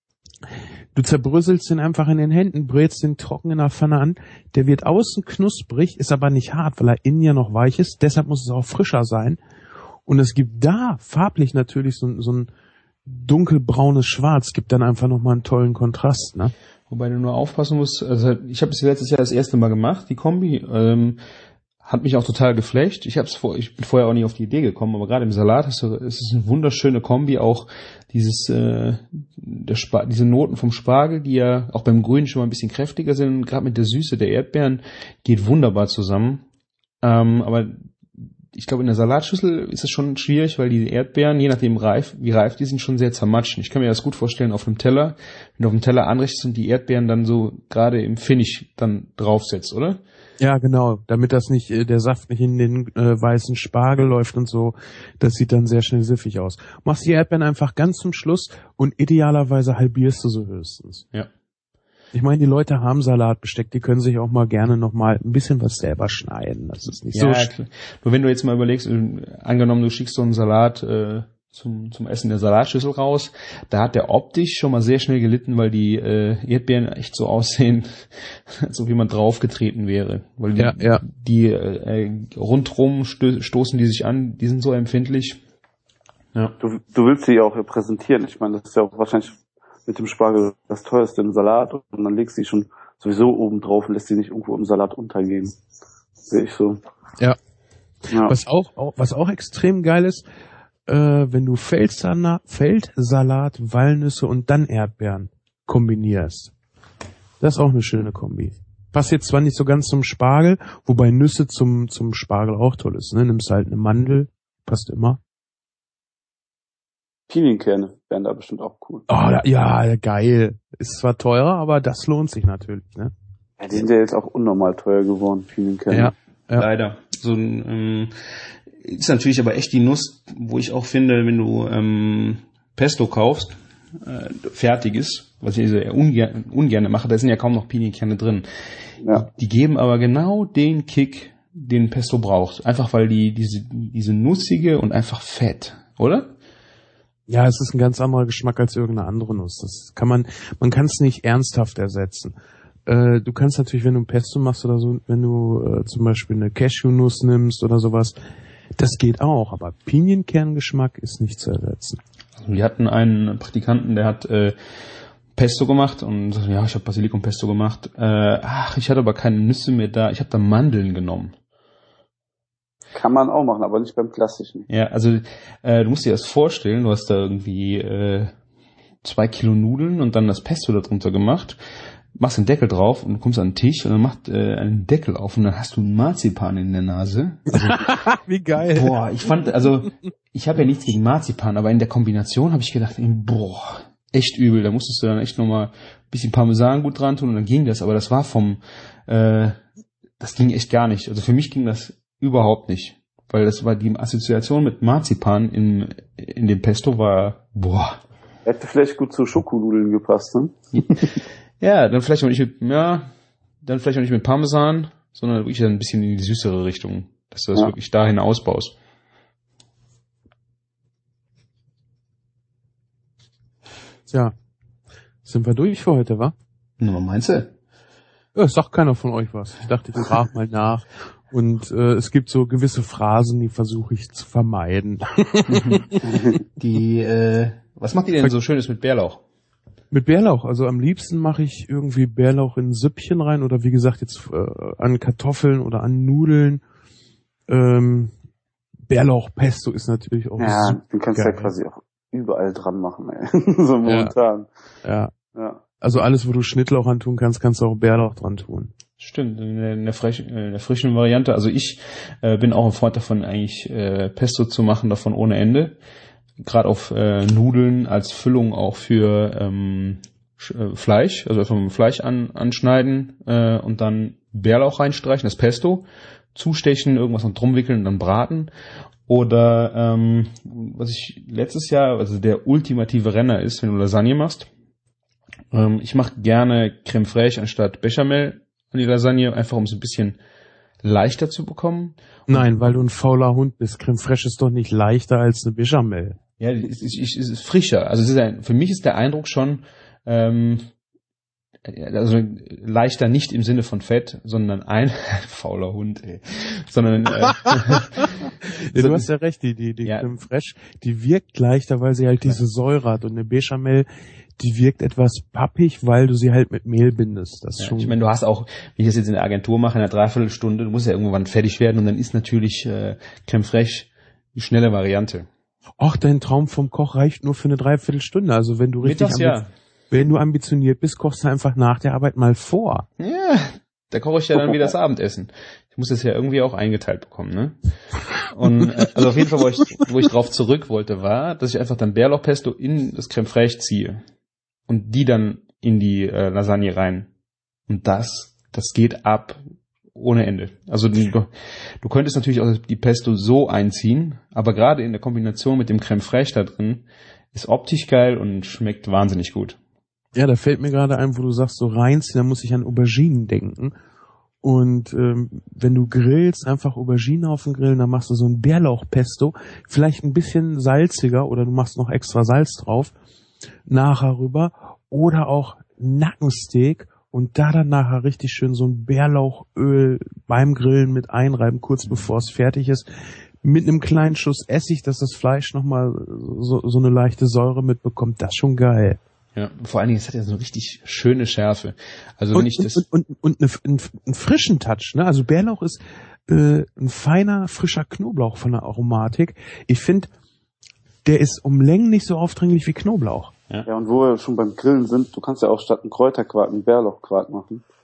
Du zerbröselst den einfach in den Händen, brätst den trocken in der Pfanne an. Der wird außen knusprig, ist aber nicht hart, weil er innen ja noch weich ist. Deshalb muss es auch frischer sein. Und es gibt da farblich natürlich so, so ein dunkelbraunes Schwarz, gibt dann einfach nochmal einen tollen Kontrast, ne? Wobei du nur aufpassen musst, also ich habe es letztes Jahr das erste Mal gemacht, die Kombi, ähm, hat mich auch total geflasht. Ich hab's vor, ich bin vorher auch nicht auf die Idee gekommen, aber gerade im Salat hast du, es ist eine wunderschöne Kombi, auch dieses, äh, der Sp- diese Noten vom Spargel, die ja auch beim Grünen schon mal ein bisschen kräftiger sind, gerade mit der Süße der Erdbeeren, geht wunderbar zusammen. Ähm, aber ich glaube, in der Salatschüssel ist es schon schwierig, weil die Erdbeeren, je nachdem reif, wie reif die sind, schon sehr zermatschen. Ich kann mir das gut vorstellen auf einem Teller, wenn du auf dem Teller anrichtest und die Erdbeeren dann so gerade im Finish dann draufsetzt, oder? Ja, genau, damit das nicht, äh, der Saft nicht in den äh, weißen Spargel läuft und so. Das sieht dann sehr schnell siffig aus. Machst die Erdbeeren einfach ganz zum Schluss und idealerweise halbierst du sie höchstens. Ja. Ich meine, die Leute haben Salatbesteck, die können sich auch mal gerne noch mal ein bisschen was selber schneiden. Das ist nicht ja, so. Klar. Nur wenn du jetzt mal überlegst, angenommen, du schickst so einen Salat äh, zum zum Essen der Salatschüssel raus, da hat der optisch schon mal sehr schnell gelitten, weil die äh, Erdbeeren echt so aussehen, so wie man draufgetreten wäre. Weil die, ja, ja. die äh, rundrum sto- stoßen die sich an, die sind so empfindlich. Ja. Du, du willst sie ja auch präsentieren. Ich meine, das ist ja auch wahrscheinlich mit dem Spargel das teuerste im Salat und dann legst du die schon sowieso oben drauf und lässt sie nicht irgendwo im Salat untergehen. Sehe ich so. Ja. ja. Was auch, auch, was auch extrem geil ist, äh, wenn du Feldsalat, Feldsalat, Walnüsse und dann Erdbeeren kombinierst. Das ist auch eine schöne Kombi. passt jetzt zwar nicht so ganz zum Spargel, wobei Nüsse zum zum Spargel auch toll ist. Ne? Nimmst halt eine Mandel, passt immer. Pinienkerne wären da bestimmt auch cool. Oh, ja, geil. Ist zwar teurer, aber das lohnt sich natürlich. Ne? Ja, die sind ja jetzt auch unnormal teuer geworden, Pinienkerne. Ja, ja. Leider. So ein, ähm, ist natürlich aber echt die Nuss, wo ich auch finde, wenn du ähm, Pesto kaufst, äh, fertiges, was ich eher ungern, ungern mache, da sind ja kaum noch Pinienkerne drin. Ja. Die geben aber genau den Kick, den Pesto braucht. Einfach weil die diese diese nussige und einfach fett, oder? Ja, es ist ein ganz anderer Geschmack als irgendeine andere Nuss. Das kann man, man kann es nicht ernsthaft ersetzen. Äh, du kannst natürlich, wenn du ein Pesto machst oder so, wenn du äh, zum Beispiel eine Cashewnuss nimmst oder sowas, das geht auch, aber Pinienkerngeschmack ist nicht zu ersetzen. Also wir hatten einen Praktikanten, der hat äh, Pesto gemacht und ja, ich habe Basilikum-Pesto gemacht. Äh, ach, ich hatte aber keine Nüsse mehr da. Ich habe da Mandeln genommen. Kann man auch machen, aber nicht beim klassischen. Ja, also äh, du musst dir das vorstellen, du hast da irgendwie äh, zwei Kilo Nudeln und dann das Pesto da drunter gemacht, machst den Deckel drauf und du kommst an den Tisch und dann macht äh, einen Deckel auf und dann hast du einen Marzipan in der Nase. Also, wie geil. Boah, ich fand, also ich habe ja nichts gegen Marzipan, aber in der Kombination habe ich gedacht, boah, echt übel. Da musstest du dann echt nochmal ein bisschen Parmesan gut dran tun und dann ging das, aber das war vom, äh, das ging echt gar nicht. Also für mich ging das überhaupt nicht, weil das war die Assoziation mit Marzipan in, in dem Pesto war, boah. Hätte vielleicht gut zu Schokonudeln gepasst, ne? Ja, dann vielleicht auch nicht mit, ja, dann vielleicht auch nicht mit Parmesan, sondern wirklich ein bisschen in die süßere Richtung, dass du das ja. wirklich dahin ausbaust. Tja, sind wir durch für heute, wa? Na, was meinst du? Ja, sagt keiner von euch was. Ich dachte, ich frage mal nach. Und äh, es gibt so gewisse Phrasen, die versuche ich zu vermeiden. Die, äh, was macht ihr denn so Schönes mit Bärlauch? Mit Bärlauch, also am liebsten mache ich irgendwie Bärlauch in ein Süppchen rein oder wie gesagt jetzt äh, an Kartoffeln oder an Nudeln. Ähm, Bärlauchpesto ist natürlich auch ja, super du kannst geil. ja quasi auch überall dran machen, ey. So momentan. Ja. Ja. Also alles, wo du Schnittlauch an tun kannst, kannst du auch Bärlauch dran tun. Stimmt, in der, in der, frech, in der frischen Variante. Also ich äh, bin auch ein Freund davon, eigentlich äh, Pesto zu machen, davon ohne Ende. Gerade auf äh, Nudeln als Füllung auch für ähm, äh, Fleisch, also einfach mit dem Fleisch an, anschneiden äh, und dann Bärlauch reinstreichen, das Pesto, zustechen, irgendwas noch drum wickeln und dann braten. Oder ähm, was ich letztes Jahr, also der ultimative Renner ist, wenn du Lasagne machst. Ähm, ich mache gerne Creme fraiche anstatt Bechamel an die Lasagne, einfach um es ein bisschen leichter zu bekommen. Nein, weil du ein fauler Hund bist. Creme fraiche ist doch nicht leichter als eine Bechamel. Ja, es ist, es ist frischer. Also es ist ein, für mich ist der Eindruck schon, ähm, also leichter nicht im Sinne von Fett, sondern ein fauler Hund, ey. sondern äh, ja, du hast ja recht, die die die ja. Creme fraiche, die wirkt leichter, weil sie halt diese Säure hat und eine Bechamel, die wirkt etwas pappig, weil du sie halt mit Mehl bindest. Das ist ja, schon. Ich meine, du hast auch, wenn ich das jetzt in der Agentur mache, in einer Dreiviertelstunde, du musst ja irgendwann fertig werden und dann ist natürlich äh, Creme fraiche die schnelle Variante. Ach, dein Traum vom Koch reicht nur für eine Dreiviertelstunde. Also wenn du richtig Mittags, ja. wenn du ambitioniert bist, kochst du einfach nach der Arbeit mal vor. Ja, da koche ich ja dann wieder das Abendessen. Ich muss das ja irgendwie auch eingeteilt bekommen, ne? Und äh, also auf jeden Fall, wo ich, wo ich drauf zurück wollte, war, dass ich einfach dann Bärlauchpesto in das Creme fraiche ziehe und die dann in die äh, Lasagne rein. Und das, das geht ab ohne Ende. Also du, du könntest natürlich auch die Pesto so einziehen, aber gerade in der Kombination mit dem Creme fraiche da drin ist optisch geil und schmeckt wahnsinnig gut. Ja, da fällt mir gerade ein, wo du sagst, so reinziehen, da muss ich an Auberginen denken. Und ähm, wenn du grillst, einfach Auberginen auf den Grill, dann machst du so ein Bärlauchpesto, vielleicht ein bisschen salziger oder du machst noch extra Salz drauf, nachher rüber. Oder auch Nackensteak und da dann nachher richtig schön so ein Bärlauchöl beim Grillen mit einreiben, kurz bevor es fertig ist. Mit einem kleinen Schuss Essig, dass das Fleisch nochmal so, so eine leichte Säure mitbekommt. Das ist schon geil. Ja, vor allen Dingen, es hat ja so eine richtig schöne Schärfe. Also und, wenn ich das und, und, und, und eine, einen, einen frischen Touch, ne? Also Bärlauch ist äh, ein feiner, frischer Knoblauch von der Aromatik. Ich finde, der ist um Längen nicht so aufdringlich wie Knoblauch. Ja. ja, und wo wir schon beim Grillen sind, du kannst ja auch statt einen Kräuterquark einen Bärlauchquark machen.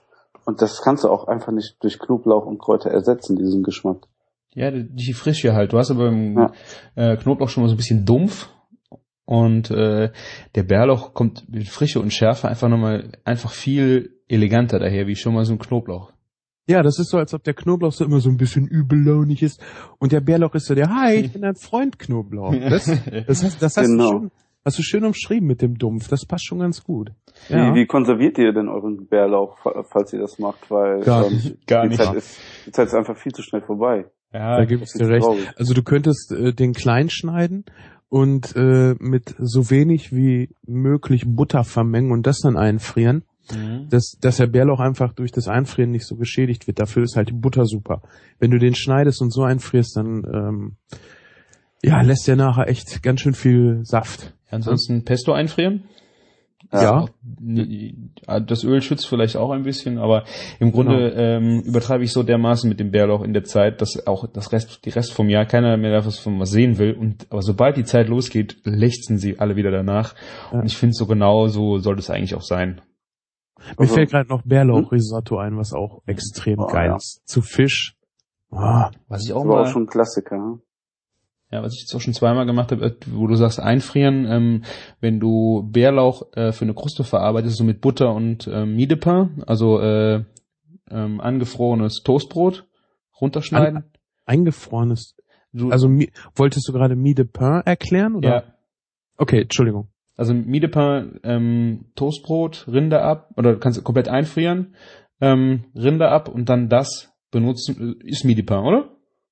Und das kannst du auch einfach nicht durch Knoblauch und Kräuter ersetzen, diesen Geschmack. Ja, die, die Frische halt. Du hast aber im Ja. äh, Knoblauch schon mal so ein bisschen dumpf und äh, der Bärlauch kommt mit Frische und Schärfe einfach nochmal einfach viel eleganter daher, wie schon mal so ein Knoblauch. Ja, das ist so, als ob der Knoblauch so immer so ein bisschen übellaunig ist und der Bärlauch ist so der, hi, ich bin dein Freund Knoblauch. Das, das, hast, das hast, Genau. du schon, hast du schön umschrieben mit dem Dumpf. Das passt schon ganz gut. Wie, Ja. wie konserviert ihr denn euren Bärlauch, fa- falls ihr das macht? Weil Gar ähm, nicht. Gar die, nicht. Zeit ist, die Zeit ist einfach viel zu schnell vorbei. Ja, Da gebe ich das dir ist recht. traurig. Also du könntest äh, den klein schneiden und äh, mit so wenig wie möglich Butter vermengen und das dann einfrieren, mhm. dass, dass der Bärlauch einfach durch das Einfrieren nicht so geschädigt wird. Dafür ist halt die Butter super. Wenn du den schneidest und so einfrierst, dann ähm, ja, lässt der nachher echt ganz schön viel Saft. Ansonsten Pesto einfrieren. Ja. Ja. Das Öl schützt vielleicht auch ein bisschen, aber im Grunde Genau. ähm, übertreibe ich so dermaßen mit dem Bärlauch in der Zeit, dass auch das Rest, die Rest vom Jahr keiner mehr davon was sehen will. Und aber sobald die Zeit losgeht, lechzen sie alle wieder danach. Ja. Und ich finde so genau so sollte es eigentlich auch sein. Mir Also- fällt gerade noch Bärlauchrisotto ein, was auch extrem Oh, geil ja. ist. Zu Fisch. Ah, Was ich Das auch war mal auch schon ein Klassiker. Ne? Ja, was ich jetzt auch schon zweimal gemacht habe, äh, wo du sagst einfrieren, ähm, wenn du Bärlauch äh, für eine Kruste verarbeitest, so mit Butter und ähm, Mie de Pain, also äh, ähm, angefrorenes Toastbrot, runterschneiden. eingefrorenes. Du, Also mi- wolltest du gerade Mie de Pain erklären? Oder? ja, Okay, Entschuldigung. also Mie de Pain, ähm, Toastbrot, Rinde ab, oder du kannst du komplett einfrieren, ähm, Rinde ab und dann das benutzen, ist Mie de Pain, oder?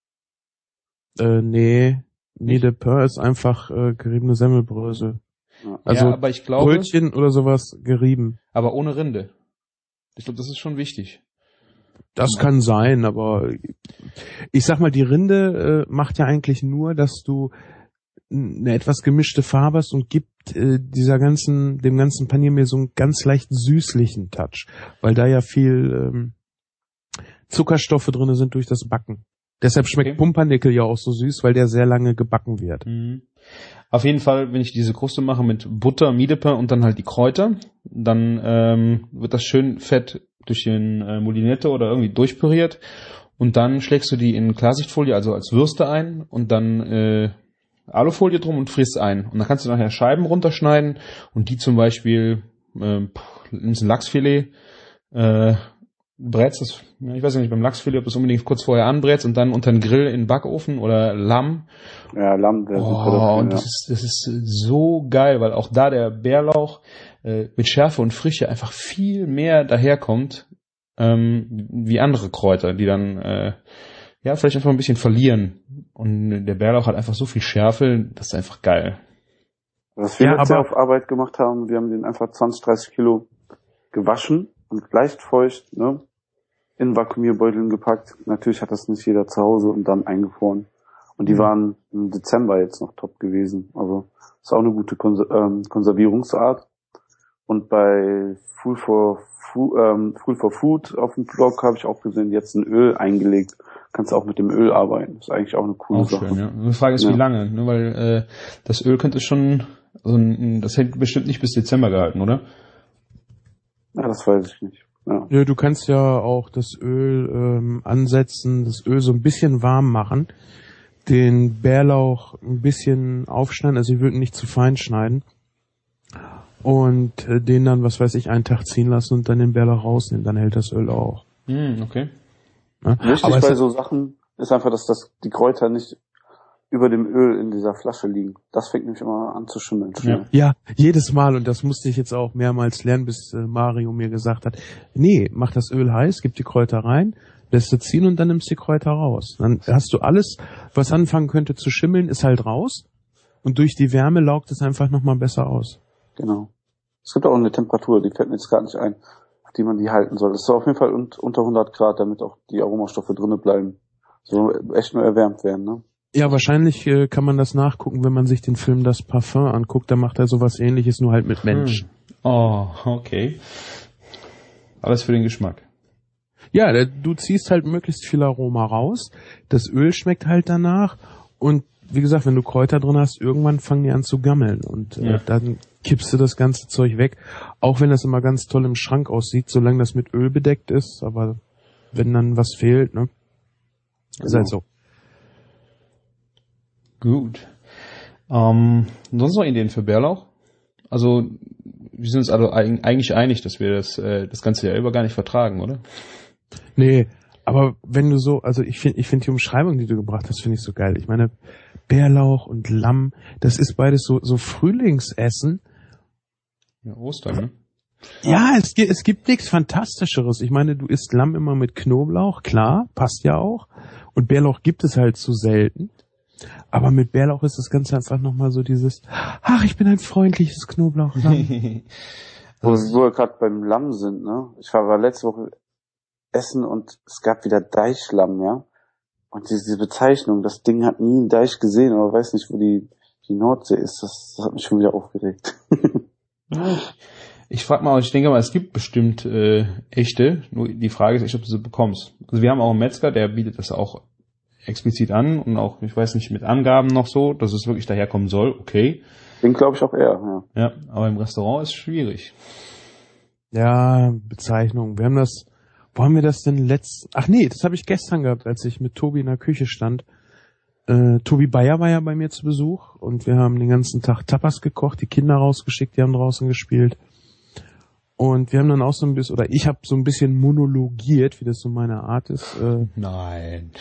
Äh, nee, Mie Nicht? de Pain ist einfach äh, geriebene Semmelbrösel. Ja. Also ja, aber ich glaube, Brötchen oder sowas gerieben. aber ohne Rinde. Ich glaube, das ist schon wichtig. Das kann sein, aber ich sag mal, die Rinde äh, macht ja eigentlich nur, dass du eine etwas gemischte Farbe hast und gibt äh, dieser ganzen, dem ganzen Paniermehl so einen ganz leicht süßlichen Touch, weil da ja viel ähm, Zuckerstoffe drinne sind durch das Backen. Deshalb schmeckt Okay. Pumpernickel ja auch so süß, weil der sehr lange gebacken wird. Mhm. Auf jeden Fall, wenn ich diese Kruste mache mit Butter, Mie de Pain und dann halt die Kräuter, dann ähm, wird das schön fett durch den äh, Moulinette oder irgendwie durchpüriert und dann schlägst du die in Klarsichtfolie, also als Würste ein und dann äh, Alufolie drum und frisst ein. Und dann kannst du nachher Scheiben runterschneiden und die zum Beispiel, äh, pff, nimmst ein Lachsfilet, äh, brätst das, ja, ich weiß ja nicht, beim Lachsfilet, ob du es unbedingt kurz vorher anbrätst und dann unter den Grill in den Backofen oder Lamm. Ja, Lamm, der super Oh, dafür, und ja. das ist, das ist so geil, weil auch da der Bärlauch äh, mit Schärfe und Frische einfach viel mehr daherkommt, ähm, wie andere Kräuter, die dann äh, ja vielleicht einfach ein bisschen verlieren. Und der Bärlauch hat einfach so viel Schärfe, das ist einfach geil. Was wir Ja, jetzt ja aber- auf Arbeit gemacht haben, wir haben den einfach zwanzig, dreißig Kilo gewaschen und leicht feucht, ne, in Vakuumierbeuteln gepackt. Natürlich hat das nicht jeder zu Hause und dann eingefroren. Und die Mhm. waren im Dezember jetzt noch top gewesen. Also ist auch eine gute Konser- ähm, Konservierungsart. Und bei Food for, Fu- ähm, Food for Food auf dem Blog habe ich auch gesehen, jetzt ein Öl eingelegt. Kannst auch mit dem Öl arbeiten. Ist eigentlich auch eine coole Auch Sache. schön, ja. Die Frage ist, Ja. wie lange, ne? Weil äh, das Öl könnte schon, also ein- das hätte bestimmt nicht bis Dezember gehalten, oder? Ja, das weiß ich nicht. Ja. Ja, du kannst ja auch das Öl ähm, ansetzen, das Öl so ein bisschen warm machen, den Bärlauch ein bisschen aufschneiden, also ich würde ihn nicht zu fein schneiden und äh, den dann, was weiß ich, einen Tag ziehen lassen und dann den Bärlauch rausnehmen, dann hält das Öl auch. Hm, okay. Ne? Wichtig Aber es bei ist- so Sachen ist einfach, dass das, die Kräuter nicht über dem Öl in dieser Flasche liegen. Das fängt nämlich immer an zu schimmeln. schnell. Ja, jedes Mal, und das musste ich jetzt auch mehrmals lernen, bis äh, Mario mir gesagt hat, nee, mach das Öl heiß, gib die Kräuter rein, lässt du ziehen und dann nimmst du die Kräuter raus. Dann hast du alles, was anfangen könnte zu schimmeln, ist halt raus und durch die Wärme laugt es einfach nochmal besser aus. Genau. Es gibt auch eine Temperatur, die fällt mir jetzt gerade nicht ein, auf die man die halten soll. Das ist auf jeden Fall un- unter hundert Grad, damit auch die Aromastoffe drinnen bleiben. So echt nur erwärmt werden, ne? Ja, wahrscheinlich äh, kann man das nachgucken, wenn man sich den Film Das Parfum anguckt, da macht er sowas ähnliches, nur halt mit Mensch. Hm. Oh, okay. Alles für den Geschmack. Ja, der, du ziehst halt möglichst viel Aroma raus, das Öl schmeckt halt danach und wie gesagt, wenn du Kräuter drin hast, irgendwann fangen die an zu gammeln und äh, Ja. dann kippst du das ganze Zeug weg. Auch wenn das immer ganz toll im Schrank aussieht, solange das mit Öl bedeckt ist, aber wenn dann was fehlt, ne? Ist halt so. Gut. Ähm, sonst noch Ideen für Bärlauch? Also, wir sind uns alle eig- eigentlich einig, dass wir das, äh, das ganze Jahr über gar nicht vertragen, oder? Nee, aber wenn du so, also ich finde ich finde die Umschreibung, die du gebracht hast, finde ich so geil. Ich meine, Bärlauch und Lamm, das ist beides so so Frühlingsessen. Ja, Ostern, ne? Ja, es gibt es gibt nichts Fantastischeres. Ich meine, du isst Lamm immer mit Knoblauch, klar, passt ja auch. Und Bärlauch gibt es halt zu selten. Aber mit Bärlauch ist das Ganze einfach nochmal so dieses, ach, ich bin ein freundliches Knoblauchlamm. Wo, wo wir gerade beim Lamm sind, ne? Ich war, war letzte Woche essen und es gab wieder Deichlamm, ja? Und diese, diese Bezeichnung, das Ding hat nie einen Deich gesehen, aber weiß nicht, wo die, die Nordsee ist, das, das hat mich schon wieder aufgeregt. Ich frage mal, ich denke mal, es gibt bestimmt äh, echte, nur die Frage ist echt, ob du sie bekommst. Also wir haben auch einen Metzger, der bietet das auch explizit an und auch, ich weiß nicht, mit Angaben noch so, dass es wirklich daherkommen soll, okay. Den glaube ich auch eher, ja. Ja, aber im Restaurant ist es schwierig. Ja, Bezeichnung. Wir haben das, wo haben wir das denn letzt, ach nee, das habe ich gestern gehabt, als ich mit Tobi in der Küche stand. Äh, Tobi Bayer war ja bei mir zu Besuch und wir haben den ganzen Tag Tapas gekocht, die Kinder rausgeschickt, die haben draußen gespielt. Und wir haben dann auch so ein bisschen, oder ich habe so ein bisschen monologiert, wie das so meine Art ist, äh, Nein.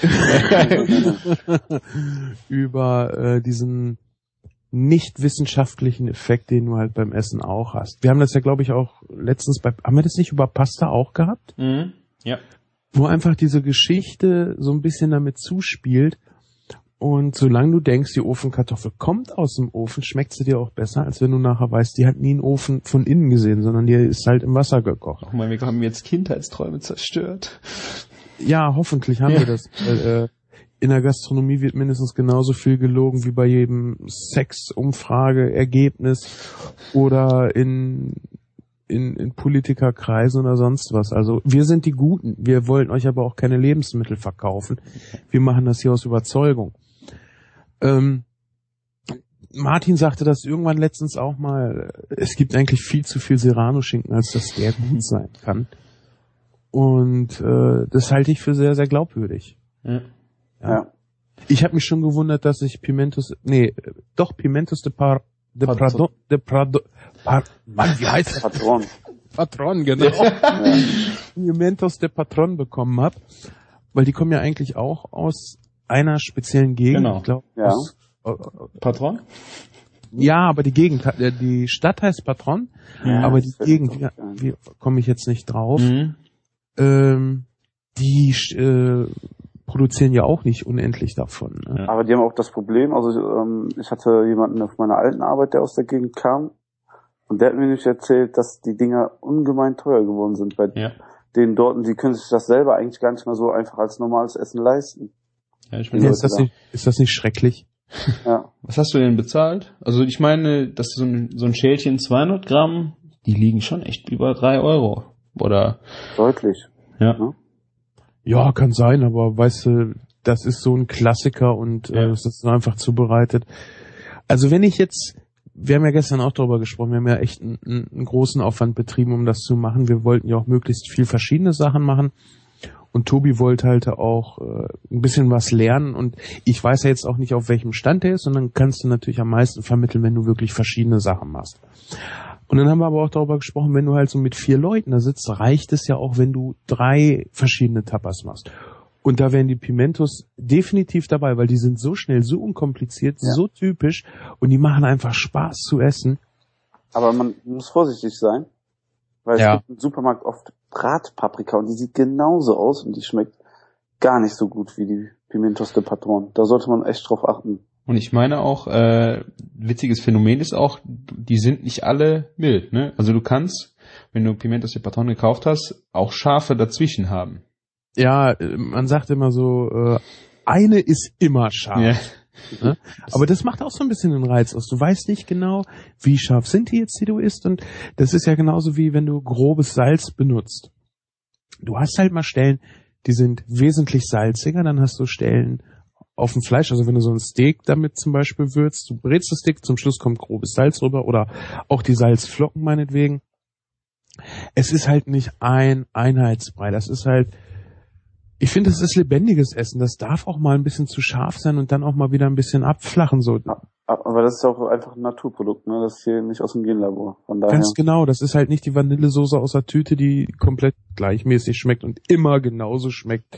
über äh, diesen nicht wissenschaftlichen Effekt, den du halt beim Essen auch hast. Wir haben das ja, glaube ich, auch letztens bei, haben wir das nicht über Pasta auch gehabt? Mhm. Ja. Wo einfach diese Geschichte so ein bisschen damit zuspielt. Und solange du denkst, die Ofenkartoffel kommt aus dem Ofen, schmeckt sie dir auch besser, als wenn du nachher weißt, die hat nie einen Ofen von innen gesehen, sondern die ist halt im Wasser gekocht. Ach man, wir haben jetzt Kindheitsträume zerstört. Ja, hoffentlich haben Ja. wir das. Weil, äh, in der Gastronomie wird mindestens genauso viel gelogen wie bei jedem Sex-Umfrage-Ergebnis oder in, in, in Politikerkreisen oder sonst was. Also wir sind die Guten. Wir wollen euch aber auch keine Lebensmittel verkaufen. Wir machen das hier aus Überzeugung. Ähm, Martin sagte das irgendwann letztens auch mal, es gibt eigentlich viel zu viel Serrano-Schinken, als dass der gut sein kann. Und äh, das halte ich für sehr, sehr glaubwürdig. Ja. Ja. Ja. Ich habe mich schon gewundert, dass ich Pimentos, nee, doch Pimentos de Par, de Patron. Prado, de Prado, Par, Mann, wie heißt das? Patron. Patron, genau. Pimentos de Patron bekommen habe, weil die kommen ja eigentlich auch aus einer speziellen Gegend. Genau. Ich glaub, Ja. aus, äh, Patron? ja, aber die Gegend, äh, die Stadt heißt Patron, Ja, aber das die fällt Gegend, mir wie, auch nicht ein. wie komme ich jetzt nicht drauf? Mhm. Ähm, die äh, produzieren ja auch nicht unendlich davon. Ne? Ja. Aber die haben auch das Problem, also ähm, ich hatte jemanden auf meiner alten Arbeit, der aus der Gegend kam und der hat mir nämlich erzählt, dass die Dinger ungemein teuer geworden sind bei Ja. denen dort und die können sich das selber eigentlich gar nicht mehr so einfach als normales Essen leisten. Ja, ich Die bin Ist das, nicht, ist das nicht schrecklich? Ja. Was hast du denn bezahlt? Also ich meine, dass so ein, so ein Schälchen zweihundert Gramm, die liegen schon echt über drei Euro. Oder, Deutlich. ja. Ja, kann sein, aber weißt du, das ist so ein Klassiker und Ja. äh, es ist nur einfach zubereitet. Also wenn ich jetzt, wir haben ja gestern auch darüber gesprochen, wir haben ja echt einen, einen großen Aufwand betrieben, um das zu machen. Wir wollten ja auch möglichst viel verschiedene Sachen machen. Und Tobi wollte halt auch äh, ein bisschen was lernen und ich weiß ja jetzt auch nicht, auf welchem Stand er ist und dann kannst du natürlich am meisten vermitteln, wenn du wirklich verschiedene Sachen machst. Und dann haben wir aber auch darüber gesprochen, wenn du halt so mit vier Leuten da sitzt, reicht es ja auch, wenn du drei verschiedene Tapas machst. Und da wären die Pimentos definitiv dabei, weil die sind so schnell, so unkompliziert, Ja. so typisch und die machen einfach Spaß zu essen. Aber man muss vorsichtig sein, weil Ja. es gibt im Supermarkt oft Bratpaprika und die sieht genauso aus und die schmeckt gar nicht so gut wie die Pimentos de Patron. Da sollte man echt drauf achten. Und ich meine auch, äh, witziges Phänomen ist auch, die sind nicht alle mild, ne? Also du kannst, wenn du Pimentos de Patron gekauft hast, auch Schafe dazwischen haben. Ja, äh, man sagt immer so, äh, eine ist immer scharf. Ja. Ne? Aber das macht auch so ein bisschen den Reiz aus. Du weißt nicht genau, wie scharf sind die jetzt, die du isst. Und das ist ja genauso wie wenn du grobes Salz benutzt. Du hast halt mal Stellen, die sind wesentlich salziger, dann hast du Stellen auf dem Fleisch. Also wenn du so ein Steak damit zum Beispiel würzt, du brätst das Steak, zum Schluss kommt grobes Salz rüber oder auch die Salzflocken meinetwegen. Es ist halt nicht ein Einheitsbrei. Das ist halt, ich finde, das ist lebendiges Essen. Das darf auch mal ein bisschen zu scharf sein und dann auch mal wieder ein bisschen abflachen. So. Aber das ist auch einfach ein Naturprodukt, ne? Das ist hier nicht aus dem Genlabor. Von daher. Ganz genau. Das ist halt nicht die Vanillesoße aus der Tüte, die komplett gleichmäßig schmeckt und immer genauso schmeckt.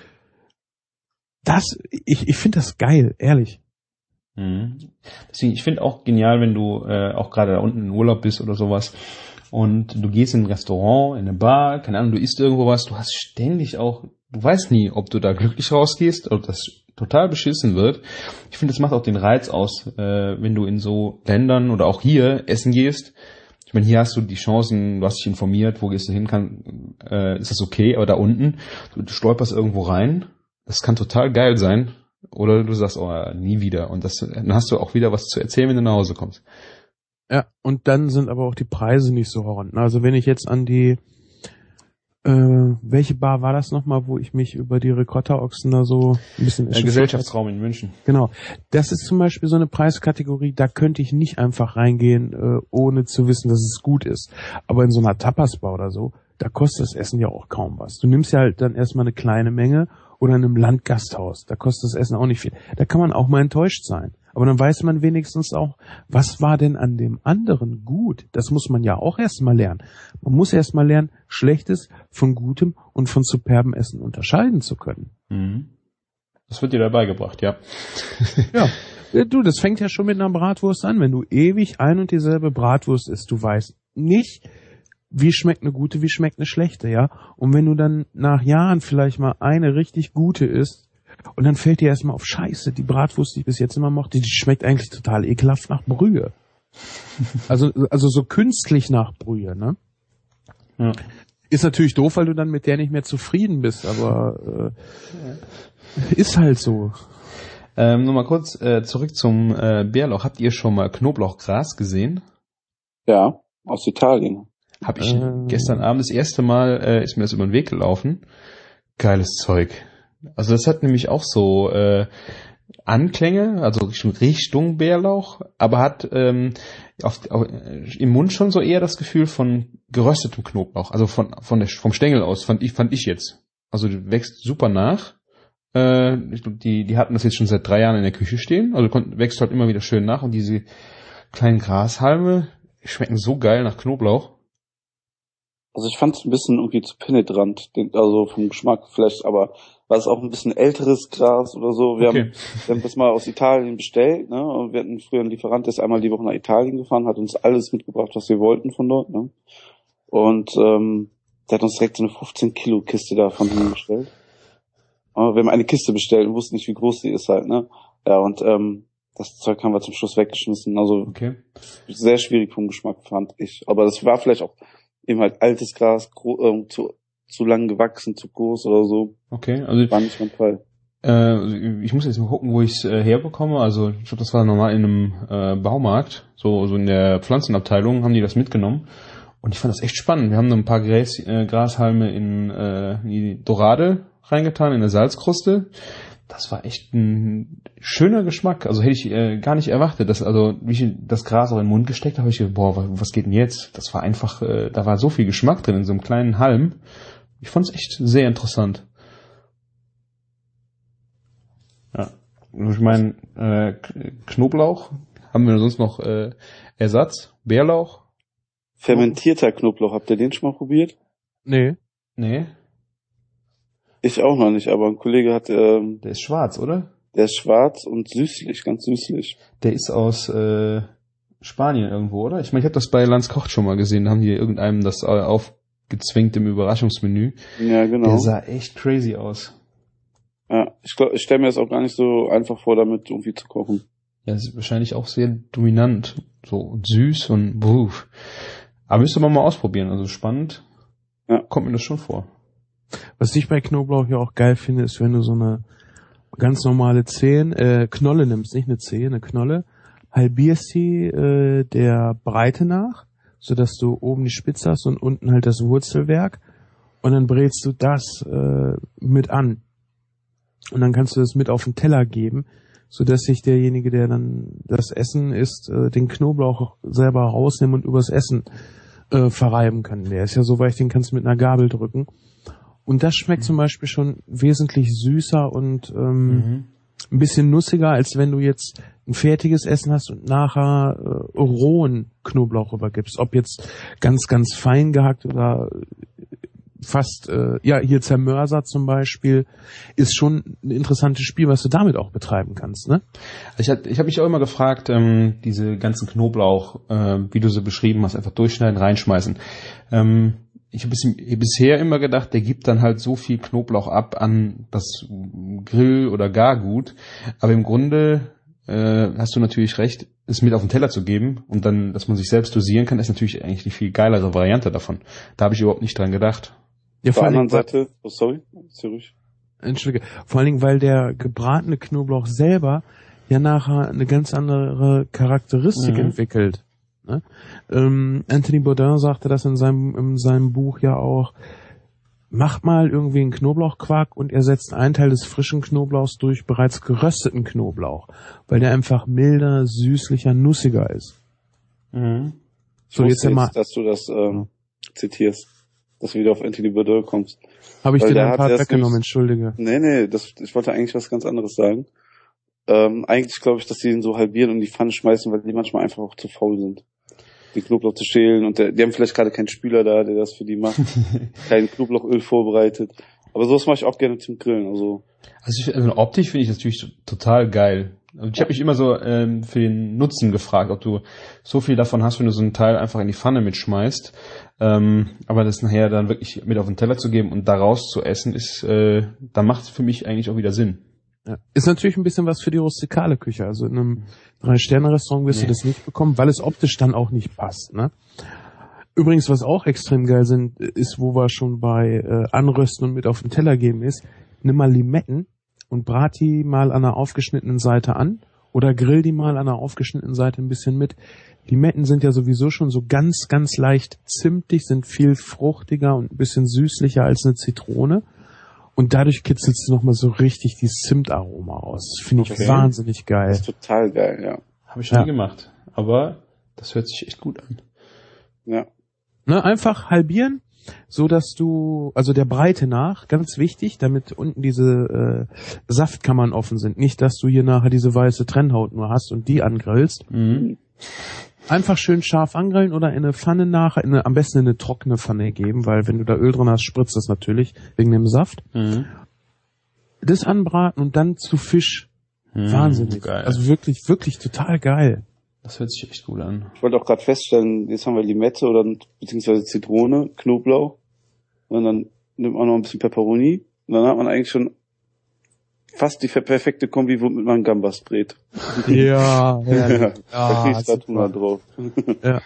Das, ich, ich finde das geil, ehrlich. Mhm. Deswegen, ich finde auch genial, wenn du äh, auch gerade da unten in Urlaub bist oder sowas und du gehst in ein Restaurant, in eine Bar, keine Ahnung, du isst irgendwo was, du hast ständig auch, du weißt nie, ob du da glücklich rausgehst oder das total beschissen wird. Ich finde, das macht auch den Reiz aus, äh, wenn du in so Ländern oder auch hier essen gehst. Ich meine, hier hast du die Chancen, du hast dich informiert, wo gehst du hin, kann, äh, ist das okay, aber da unten, du, du stolperst irgendwo rein, das kann total geil sein. Oder du sagst, oh, nie wieder. Und das, dann hast du auch wieder was zu erzählen, wenn du nach Hause kommst. Ja, und dann sind aber auch die Preise nicht so horrend. Also wenn ich jetzt an die, äh, welche Bar war das nochmal, wo ich mich über die Ricotta-Ochsen da so ein bisschen... Der Gesellschaftsraum in München. Genau. Das ist zum Beispiel so eine Preiskategorie, da könnte ich nicht einfach reingehen, äh, ohne zu wissen, dass es gut ist. Aber in so einer Tapas-Bar oder so, da kostet das Essen ja auch kaum was. Du nimmst ja halt dann erstmal eine kleine Menge oder in einem Landgasthaus, da kostet das Essen auch nicht viel. Da kann man auch mal enttäuscht sein. Aber dann weiß man wenigstens auch, was war denn an dem anderen gut? Das muss man ja auch erstmal lernen. Man muss erstmal lernen, Schlechtes von Gutem und von superbem Essen unterscheiden zu können. Mhm. Das wird dir dabei gebracht, ja. Ja. Du, das fängt ja schon mit einer Bratwurst an. Wenn du ewig ein und dieselbe Bratwurst isst, du weißt nicht, wie schmeckt eine gute, wie schmeckt eine schlechte, ja? Und wenn du dann nach Jahren vielleicht mal eine richtig gute isst, und dann fällt dir erstmal auf, Scheiße, die Bratwurst, die ich bis jetzt immer mochte, die schmeckt eigentlich total ekelhaft nach Brühe. Also, also so künstlich nach Brühe, ne? Ja. Ist natürlich doof, weil du dann mit der nicht mehr zufrieden bist, aber äh, ist halt so. Ähm, nur mal kurz äh, zurück zum äh, Bärlauch. Habt ihr schon mal Knoblauchgras gesehen? Ja, aus Italien. Hab ich Äh. gestern Abend das erste Mal, äh, ist mir das über den Weg gelaufen. Geiles Zeug. Also das hat nämlich auch so äh, Anklänge, also Richtung, Richtung Bärlauch, aber hat ähm, auf, auf, im Mund schon so eher das Gefühl von geröstetem Knoblauch, also von, von der, vom Stängel aus, fand ich, fand ich jetzt. Also die wächst super nach. Äh, die, die hatten das jetzt schon seit drei Jahren in der Küche stehen, also kon- wächst halt immer wieder schön nach und diese kleinen Grashalme schmecken so geil nach Knoblauch. Also ich fand es ein bisschen irgendwie zu penetrant, den, also vom Geschmack vielleicht, aber war es auch ein bisschen älteres Gras oder so. Wir, Okay. haben, wir haben das mal aus Italien bestellt, ne? Und wir hatten früher einen Lieferant, der ist einmal die Woche nach Italien gefahren, hat uns alles mitgebracht, was wir wollten von dort, ne? Und ähm, der hat uns direkt so eine fünfzehn Kilo Kiste davon hingestellt. Aber wir haben eine Kiste bestellt und wussten nicht, wie groß die ist halt, ne? Ja, und ähm, das Zeug haben wir zum Schluss weggeschmissen. Also Okay. sehr schwierig vom Geschmack, fand ich. Aber das war vielleicht auch eben halt altes Gras, gro- äh, zu, zu lang gewachsen, zu groß oder so. Okay, also War nicht mein Fall. Äh, ich muss jetzt mal gucken, wo ich es äh, herbekomme. Also ich glaube, das war normal in einem äh, Baumarkt, so so in der Pflanzenabteilung haben die das mitgenommen. Und ich fand das echt spannend. Wir haben noch ein paar Gräs, äh, Grashalme in, äh, in die Dorade reingetan, in eine Salzkruste. Das war echt ein schöner Geschmack. Also hätte ich äh, gar nicht erwartet, dass also wie ich das Gras auch in den Mund gesteckt habe, habe ich gedacht, boah, was geht denn jetzt? Das war einfach, äh, da war so viel Geschmack drin in so einem kleinen Halm. Ich fand es echt sehr interessant. Ja, ich meine, äh, Knoblauch, haben wir sonst noch äh, Ersatz? Bärlauch? Fermentierter Knoblauch, habt ihr den schon mal probiert? Nee. Nee, Ich auch noch nicht, aber ein Kollege hat, ähm, der ist schwarz, oder? der ist schwarz und süßlich, ganz süßlich. Der ist aus äh, Spanien irgendwo, oder? Ich meine, ich habe das bei Lanz kocht schon mal gesehen, da haben die irgendeinem das äh, aufgezwängt im Überraschungsmenü. Ja, genau. Der sah echt crazy aus. Ja, ich glaube, ich stelle mir das auch gar nicht so einfach vor, damit irgendwie zu kochen. Ja, ist wahrscheinlich auch sehr dominant, so und süß und buh. Aber müsste man mal ausprobieren, also spannend. Ja. Kommt mir das schon vor. Was ich bei Knoblauch ja auch geil finde, ist, wenn du so eine ganz normale Zehen, äh, Knolle nimmst, nicht eine Zehe, eine Knolle, halbierst sie äh, der Breite nach, sodass du oben die Spitze hast und unten halt das Wurzelwerk und dann brätst du das äh, mit an. und dann kannst du das mit auf den Teller geben, so dass sich derjenige, der dann das Essen isst, äh, den Knoblauch selber rausnehmen und übers Essen äh, verreiben kann. Der ist ja so weich, den kannst du mit einer Gabel drücken. Und das schmeckt mhm. zum Beispiel schon wesentlich süßer und ähm, mhm. ein bisschen nussiger, als wenn du jetzt ein fertiges Essen hast und nachher äh, rohen Knoblauch rübergibst. Ob jetzt ganz, ganz fein gehackt oder fast, äh, ja, hier zermörsert zum Beispiel, ist schon ein interessantes Spiel, was du damit auch betreiben kannst, ne? Ich, hab- ich habe mich auch immer gefragt, ähm, diese ganzen Knoblauch, äh, wie du sie beschrieben hast, einfach durchschneiden, reinschmeißen. Ähm, ich habe bisher immer gedacht, der gibt dann halt so viel Knoblauch ab an das Grill- oder Gargut, aber im Grunde äh, hast du natürlich recht, es mit auf den Teller zu geben und dann, dass man sich selbst dosieren kann, ist natürlich eigentlich die viel geilere Variante davon. Da habe ich überhaupt nicht dran gedacht. Ja, Auf der vor allen anderen Dingen, Seite, oh sorry, zurück. Entschuldige, vor allen Dingen, weil der gebratene Knoblauch selber ja nachher eine ganz andere Charakteristik Mhm. entwickelt. Ne? Ähm, Anthony Bourdain sagte das in seinem, in seinem Buch ja auch, macht mal irgendwie einen Knoblauchquark und ersetzt einen Teil des frischen Knoblauchs durch bereits gerösteten Knoblauch, weil der einfach milder, süßlicher, nussiger ist. Mhm. So, Ich jetzt wusste ja mal, jetzt, dass du das ähm, zitierst, dass du wieder auf Anthony Bourdain kommst. habe ich weil dir der deinen hat Part erst weggenommen, nämlich- entschuldige. Nee, nee, das, ich wollte eigentlich was ganz anderes sagen. Ähm, eigentlich glaube ich, dass die den so halbieren und in die Pfanne schmeißen, weil die manchmal einfach auch zu faul sind, die Knoblauch zu schälen. Und der, die haben vielleicht gerade keinen Spüler da, der das für die macht. Kein Knoblauchöl vorbereitet. Aber sowas mache ich auch gerne zum Grillen. Also Also, ich, also optisch finde ich das natürlich total geil. Also ich habe mich immer so ähm, für den Nutzen gefragt, ob du so viel davon hast, wenn du so einen Teil einfach in die Pfanne mitschmeißt. Ähm, aber das nachher dann wirklich mit auf den Teller zu geben und daraus zu essen, ist, äh, da macht es für mich eigentlich auch wieder Sinn. Ja. Ist natürlich ein bisschen was für die rustikale Küche. Also in einem Drei-Sterne-Restaurant wirst Nee. du das nicht bekommen, weil es optisch dann auch nicht passt. Ne? Übrigens, was auch extrem geil sind, ist, wo wir schon bei äh, Anrösten und mit auf den Teller geben, ist, nimm mal Limetten und brat die mal an der aufgeschnittenen Seite an oder grill die mal an der aufgeschnittenen Seite ein bisschen mit. Limetten sind ja sowieso schon so ganz, ganz leicht zimtig, sind viel fruchtiger und ein bisschen süßlicher als eine Zitrone. Und dadurch kitzelst du nochmal so richtig dieses Zimtaroma raus. Finde ich Okay. wahnsinnig geil. das ist total geil, ja. Habe ich schon Ja. nie gemacht. Aber das hört sich echt gut an. Ja. Ne, einfach halbieren, so dass du, also der Breite nach, ganz wichtig, damit unten diese äh, Saftkammern offen sind. Nicht, dass du hier nachher diese weiße Trennhaut nur hast und die angrillst. Mhm. Einfach schön scharf angrillen oder in eine Pfanne nachher, in eine, am besten in eine trockene Pfanne geben, weil wenn du da Öl drin hast, spritzt das natürlich wegen dem Saft. Mhm. Das anbraten und dann zu Fisch. Mhm. Wahnsinnig. Geil. Also wirklich, wirklich total geil. Das hört sich echt gut an. Ich wollte auch gerade feststellen, jetzt haben wir Limette oder beziehungsweise Zitrone, Knoblauch und dann nimmt man noch ein bisschen Pepperoni und dann hat man eigentlich schon fast die perfekte Kombi, womit man Gambas brät. Ja, Ja, da kriegst du super. Hunger drauf. Ja.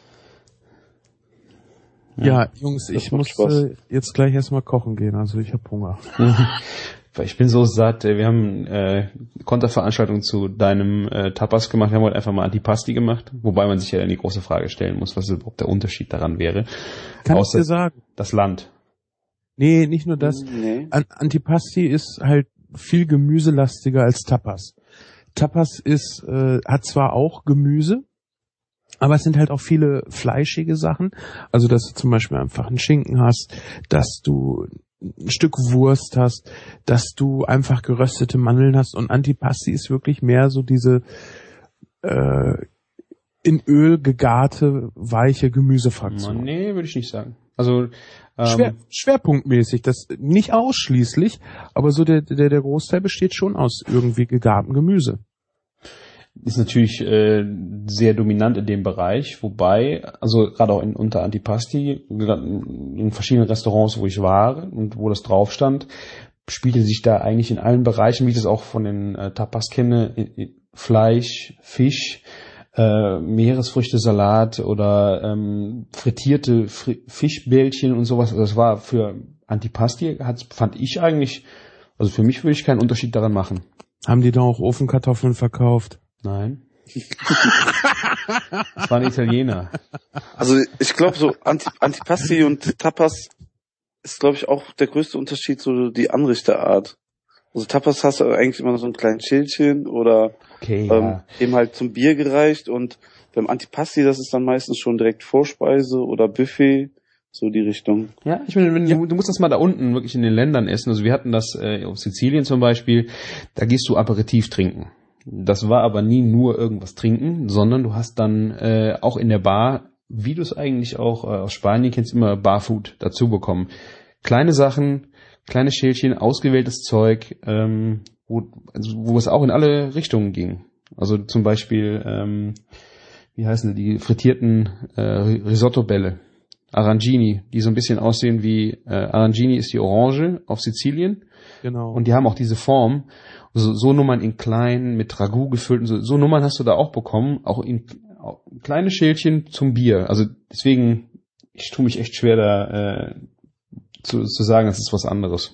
Ja, Jungs, ich macht muss Spaß. äh, jetzt gleich erstmal kochen gehen, also ich hab Hunger. Weil ich bin so satt. Wir haben äh, Konterveranstaltung zu deinem äh, Tapas gemacht. Wir haben heute einfach mal Antipasti gemacht. Wobei man sich ja dann die große Frage stellen muss, was überhaupt der Unterschied daran wäre. Kann ich Außer dir sagen? das Land. Nee, nicht nur das. Nee. An Antipasti ist halt viel gemüselastiger als Tapas. Tapas ist, äh, hat zwar auch Gemüse, aber es sind halt auch viele fleischige Sachen. Also, dass du zum Beispiel einfach einen Schinken hast, dass du ein Stück Wurst hast, dass du einfach geröstete Mandeln hast. Und Antipasti ist wirklich mehr so diese äh, in Öl gegarte, weiche Gemüsefraktion. Nee, würde ich nicht sagen. Also ähm, Schwer, schwerpunktmäßig, das nicht ausschließlich, aber so der, der, der Großteil besteht schon aus irgendwie gegartem Gemüse. ist natürlich äh, sehr dominant in dem Bereich, wobei, also gerade auch in unter Antipasti, in verschiedenen Restaurants, wo ich war und wo das drauf stand, spielte sich da eigentlich in allen Bereichen, wie ich das auch von den äh, Tapas kenne, in, in Fleisch, Fisch, äh, Meeresfrüchte, Salat oder ähm, frittierte Fri- Fischbällchen und sowas. Also das war für Antipasti, hat, fand ich eigentlich, also für mich würde ich keinen Unterschied daran machen. Haben die da auch Ofenkartoffeln verkauft? Nein. Das waren Italiener. Also ich glaube so Anti- Antipasti und Tapas ist, glaube ich, auch der größte Unterschied, so die Anrichterart. Also Tapas hast du eigentlich immer so ein kleines Schälchen oder Okay, ähm, ja. eben halt zum Bier gereicht und beim Antipasti, das ist dann meistens schon direkt Vorspeise oder Buffet, so die Richtung. Ja, ich meine, wenn du, du musst das mal da unten wirklich in den Ländern essen. Also wir hatten das äh, auf Sizilien zum Beispiel, da gehst du Aperitif trinken. Das war aber nie nur irgendwas trinken, sondern du hast dann äh, auch in der Bar, wie du es eigentlich auch äh, aus Spanien kennst, immer Barfood dazu bekommen. Kleine Sachen, kleine Schälchen, ausgewähltes Zeug, ähm, wo, also wo es auch in alle Richtungen ging. Also zum Beispiel, ähm, wie heißen die, die frittierten äh, Risotto-Bälle, Arrangini, die so ein bisschen aussehen wie, äh, Arrangini ist die Orange auf Sizilien. Genau. Und die haben auch diese Form, so, so Nummern in klein, mit Ragout gefüllt, und so, so Nummern hast du da auch bekommen, auch in auch kleine Schälchen zum Bier. Also deswegen, ich tue mich echt schwer da äh, zu, zu sagen, das ist was anderes.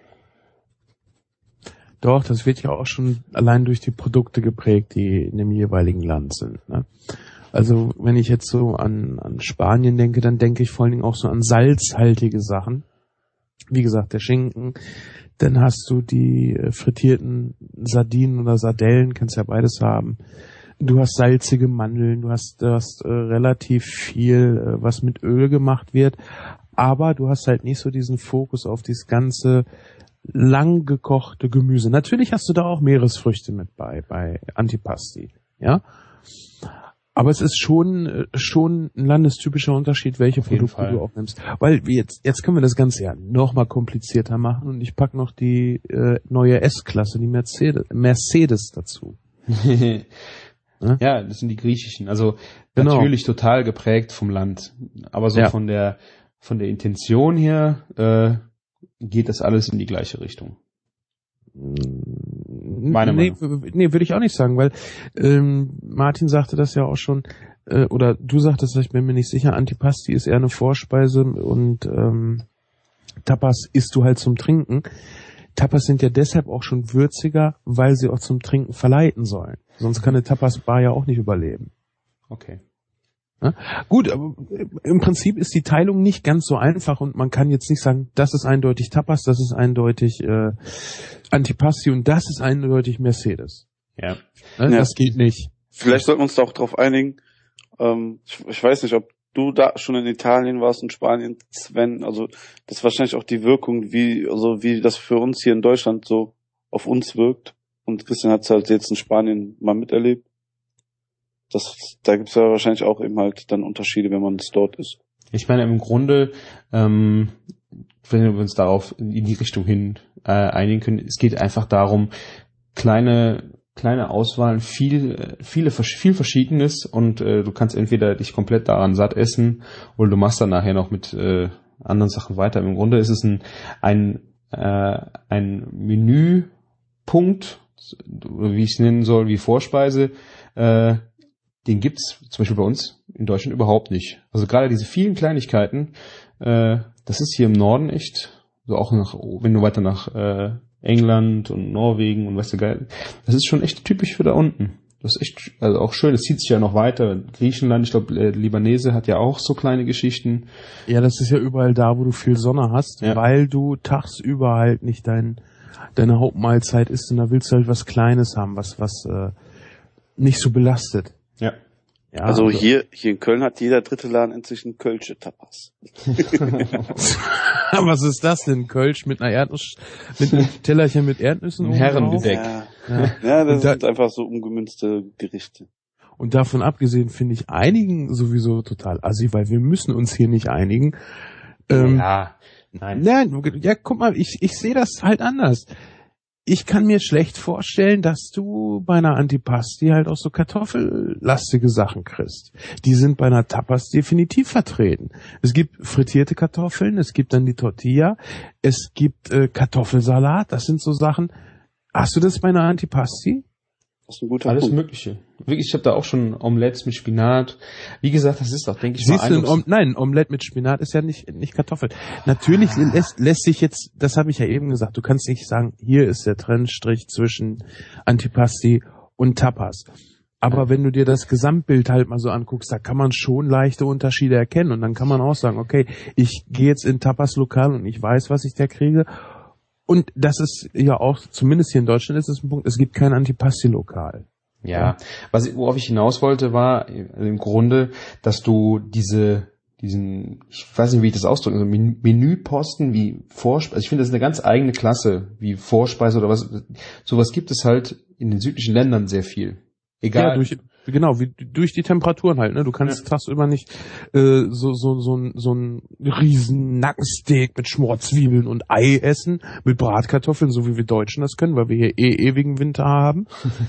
Doch, das wird ja auch schon allein durch die Produkte geprägt, die in dem jeweiligen Land sind. Ne? Also wenn ich jetzt so an, an Spanien denke, dann denke ich vor allen Dingen auch so an salzhaltige Sachen. Wie gesagt, der Schinken. Dann hast du die äh, frittierten Sardinen oder Sardellen, kannst ja beides haben. Du hast salzige Mandeln, du hast, du hast äh, relativ viel, äh, was mit Öl gemacht wird. Aber du hast halt nicht so diesen Fokus auf dieses ganze lang gekochte Gemüse. Natürlich hast du da auch Meeresfrüchte mit bei, bei Antipasti, ja. Aber es ist schon, schon ein landestypischer Unterschied, welche Produkte du auch nimmst. Weil jetzt, jetzt können wir das Ganze ja noch mal komplizierter machen und ich pack noch die äh, neue S-Klasse, die Mercedes, Mercedes dazu. Ja, das sind die griechischen. Also Genau. natürlich total geprägt vom Land. Aber so Ja. von der von der Intention her äh, geht das alles in die gleiche Richtung. Meine nee, Meinung. w- nee, würde ich auch nicht sagen, weil ähm, Martin sagte das ja auch schon, äh, oder du sagtest, ich bin mir nicht sicher, Antipasti ist eher eine Vorspeise und ähm, Tapas isst du halt zum Trinken. Tapas sind ja deshalb auch schon würziger, weil sie auch zum Trinken verleiten sollen. Sonst kann eine Tapas-Bar ja auch nicht überleben. Okay. Ja? Gut, aber im Prinzip ist die Teilung nicht ganz so einfach und man kann jetzt nicht sagen, das ist eindeutig Tapas, das ist eindeutig äh, Antipasti und das ist eindeutig Mercedes. Ja. Ne? Ja. Das geht nicht. Vielleicht sollten wir uns da auch drauf einigen. Ähm, ich, ich weiß nicht, ob du da schon in Italien warst und Spanien, Sven. Also das ist wahrscheinlich auch die Wirkung, wie also wie das für uns hier in Deutschland so auf uns wirkt. Und Christian hat es halt jetzt in Spanien mal miterlebt. Das, da gibt's ja wahrscheinlich auch eben halt dann Unterschiede, wenn man es dort ist. Ich meine, im Grunde, ähm, wenn wir uns darauf in die Richtung hin äh, einigen können, es geht einfach darum, kleine kleine Auswahl, viel viele viel Verschiedenes und äh, du kannst entweder dich komplett daran satt essen oder du machst dann nachher noch mit äh, anderen Sachen weiter. Im Grunde ist es ein ein äh, ein Menüpunkt, wie ich es nennen soll, wie Vorspeise. Äh, Den gibt's zum Beispiel bei uns in Deutschland überhaupt nicht. Also gerade diese vielen Kleinigkeiten, äh, das ist hier im Norden echt, so auch nach, wenn du weiter nach äh, England und Norwegen und weißt du geil, das ist schon echt typisch für da unten. Das ist echt, also auch schön, das zieht sich ja noch weiter. Griechenland, ich glaube, äh, Libanese hat ja auch so kleine Geschichten. Ja, das ist ja überall da, wo du viel Sonne hast, Ja. weil du tagsüber halt nicht dein, deine Hauptmahlzeit isst und da willst du halt was Kleines haben, was, was äh, nicht so belastet. Ja. Ja, Also hier hier in Köln hat jeder dritte Laden inzwischen Kölsche Tapas. was ist das denn? Kölsch mit einer Erdnuss, mit einem Tellerchen mit Erdnüssen? Ein oben drauf? Herrengebäck. Ja, Ja. ja das Und da- sind einfach so umgemünzte Gerichte. Und davon abgesehen finde ich einigen sowieso total assi, weil wir müssen uns hier nicht einigen. Ähm, Ja, nein. Nein, ja, guck mal, ich, ich sehe das halt anders. Ich kann mir schlecht vorstellen, dass du bei einer Antipasti halt auch so kartoffellastige Sachen kriegst. Die sind bei einer Tapas definitiv vertreten. Es gibt frittierte Kartoffeln, es gibt dann die Tortilla, es gibt äh, Kartoffelsalat, das sind so Sachen. Hast du das bei einer Antipasti? Das ist ein guter Alles Punkt. Mögliche. Wirklich, ich habe da auch schon Omelettes mit Spinat. Wie gesagt, das ist doch, denke ich Siehst du, ein eindrucks- Om nein, ein Omelett mit Spinat ist ja nicht, nicht Kartoffel. Natürlich lässt, lässt sich jetzt, das habe ich ja eben gesagt, du kannst nicht sagen, hier ist der Trennstrich zwischen Antipasti und Tapas. Aber wenn du dir das Gesamtbild halt mal so anguckst, da kann man schon leichte Unterschiede erkennen und dann kann man auch sagen, okay, ich gehe jetzt in Tapas-Lokal und ich weiß, was ich da kriege Und das ist ja auch, zumindest hier in Deutschland ist es ein Punkt, es gibt kein Antipasti-Lokal. Ja, was ich, worauf ich hinaus wollte, war im Grunde, dass du diese, diesen, ich weiß nicht, wie ich das ausdrücken soll, Menüposten wie Vorspeise, also ich finde, das ist eine ganz eigene Klasse, wie Vorspeise oder was, sowas gibt es halt in den südlichen Ländern sehr viel. Egal. Ja, durch, genau, wie, durch die Temperaturen halt, ne? Du kannst ja. tagsüber nicht äh, so so so ein so ein riesen Nackensteak mit Schmorzwiebeln und Ei essen, mit Bratkartoffeln, so wie wir Deutschen das können, weil wir hier eh ewigen Winter haben.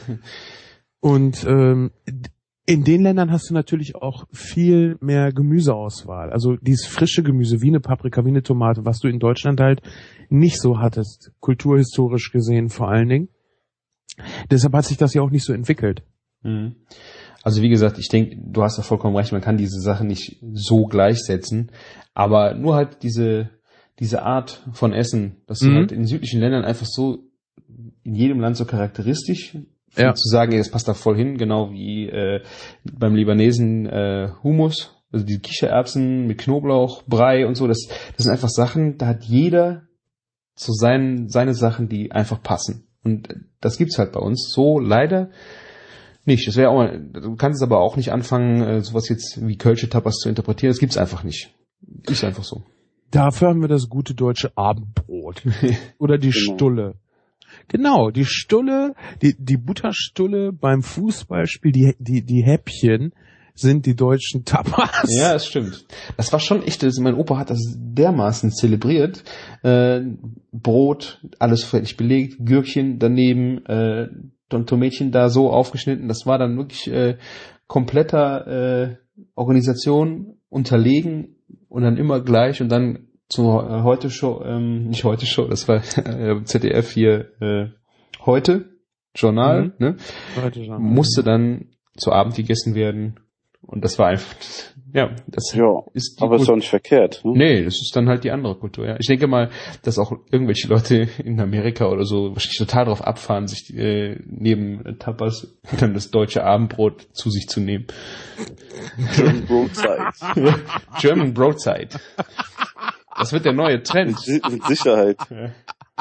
Und ähm, in den Ländern hast du natürlich auch viel mehr Gemüseauswahl. Also dieses frische Gemüse, wie eine Paprika, wie eine Tomate, was du in Deutschland halt nicht so hattest, kulturhistorisch gesehen vor allen Dingen. Deshalb hat sich das ja auch nicht so entwickelt. Also wie gesagt, ich denke, du hast da vollkommen recht, man kann diese Sachen nicht so gleichsetzen, aber nur halt diese diese Art von Essen, das ist mhm. halt in den südlichen Ländern einfach so in jedem Land so charakteristisch, ja. zu sagen, ey, das passt da voll hin, genau wie äh, beim Libanesen äh, Hummus, also die Kichererbsen mit Knoblauch, Brei und so, das das sind einfach Sachen, da hat jeder so sein, seine Sachen, die einfach passen. Und das gibt's halt bei uns so leider nicht. Das wäre auch, du kannst es aber auch nicht anfangen, sowas jetzt wie Kölsche Tapas zu interpretieren. Das gibt's einfach nicht. Ist einfach so. Dafür haben wir das gute deutsche Abendbrot. Oder die genau. Stulle. Genau, die Stulle, die, die Butterstulle beim Fußballspiel, die, die, die Häppchen sind die deutschen Tapas. Ja, das stimmt. Das war schon echt, das, mein Opa hat das dermaßen zelebriert. Äh, Brot, alles fertig belegt, Gürkchen daneben, äh, und Tomätchen da so aufgeschnitten, das war dann wirklich äh, kompletter äh, Organisation unterlegen und dann immer gleich und dann zur äh, Heute-Show, ähm, nicht Heute-Show, das war äh, Z D F hier äh, Heute, Journal, mhm. ne? Heute Journal. Musste dann zu Abend gegessen werden und das war einfach, ja, das ja, ist die aber Kult- ist doch nicht verkehrt. Ne? Nee, das ist dann halt die andere Kultur, ja. Ich denke mal, dass auch irgendwelche Leute in Amerika oder so wahrscheinlich total drauf abfahren, sich äh, neben Tapas dann das deutsche Abendbrot zu sich zu nehmen. German Broadside. German Broadside. Das wird der neue Trend. Mit, mit Sicherheit. Ja.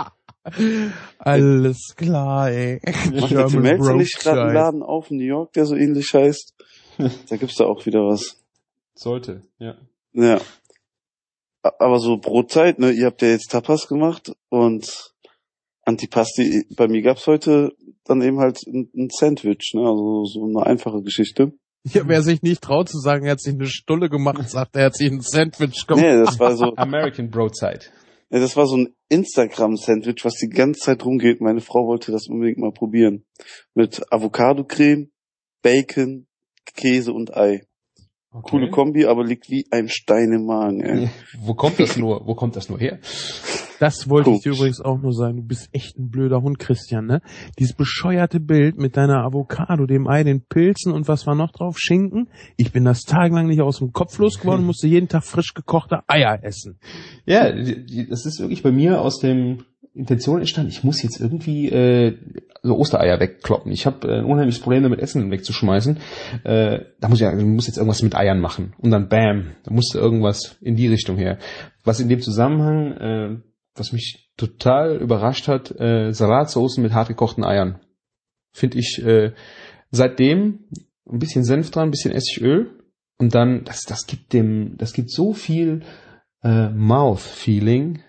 Alles klar, ey. Macht der Tim Melzer nicht gerade einen Laden auf in New York, der so ähnlich heißt? Da gibt's da auch wieder was. Sollte, ja. Ja. Aber so Brotzeit, ne, ihr habt ja jetzt Tapas gemacht und Antipasti, bei mir gab's heute dann eben halt ein, ein Sandwich, ne, also so eine einfache Geschichte. Ja, wer sich nicht traut zu sagen, er hat sich eine Stulle gemacht, sagt, er hat sich ein Sandwich gemacht. Nee, das war so American Broadside. Ja, das war so ein Instagram-Sandwich, was die ganze Zeit rumgeht. Meine Frau wollte das unbedingt mal probieren. Mit Avocado-Creme, Bacon, Käse und Ei. Okay. Coole Kombi, aber liegt wie ein Stein im Magen, ey. Wo kommt das nur, wo kommt das nur her? Das wollte ich dir übrigens auch nur sagen. Du bist echt ein blöder Hund, Christian, ne? Dieses bescheuerte Bild mit deiner Avocado, dem Ei, den Pilzen und was war noch drauf? Schinken. Ich bin das tagelang nicht aus dem Kopf los geworden, musste jeden Tag frisch gekochte Eier essen. Ja, das ist wirklich bei mir aus dem Intention entstanden, ich muss jetzt irgendwie äh, so Ostereier wegkloppen. Ich habe äh, ein unheimliches Problem damit, Essen wegzuschmeißen. Äh, da muss ich ja, muss jetzt irgendwas mit Eiern machen. Und dann bam, da musste irgendwas in die Richtung her. Was in dem Zusammenhang, äh, was mich total überrascht hat, äh, Salatsoßen mit hart gekochten Eiern. Finde ich äh, seitdem ein bisschen Senf dran, ein bisschen Essigöl und dann, das, das gibt dem, das gibt so viel äh, Mouth-Feeling.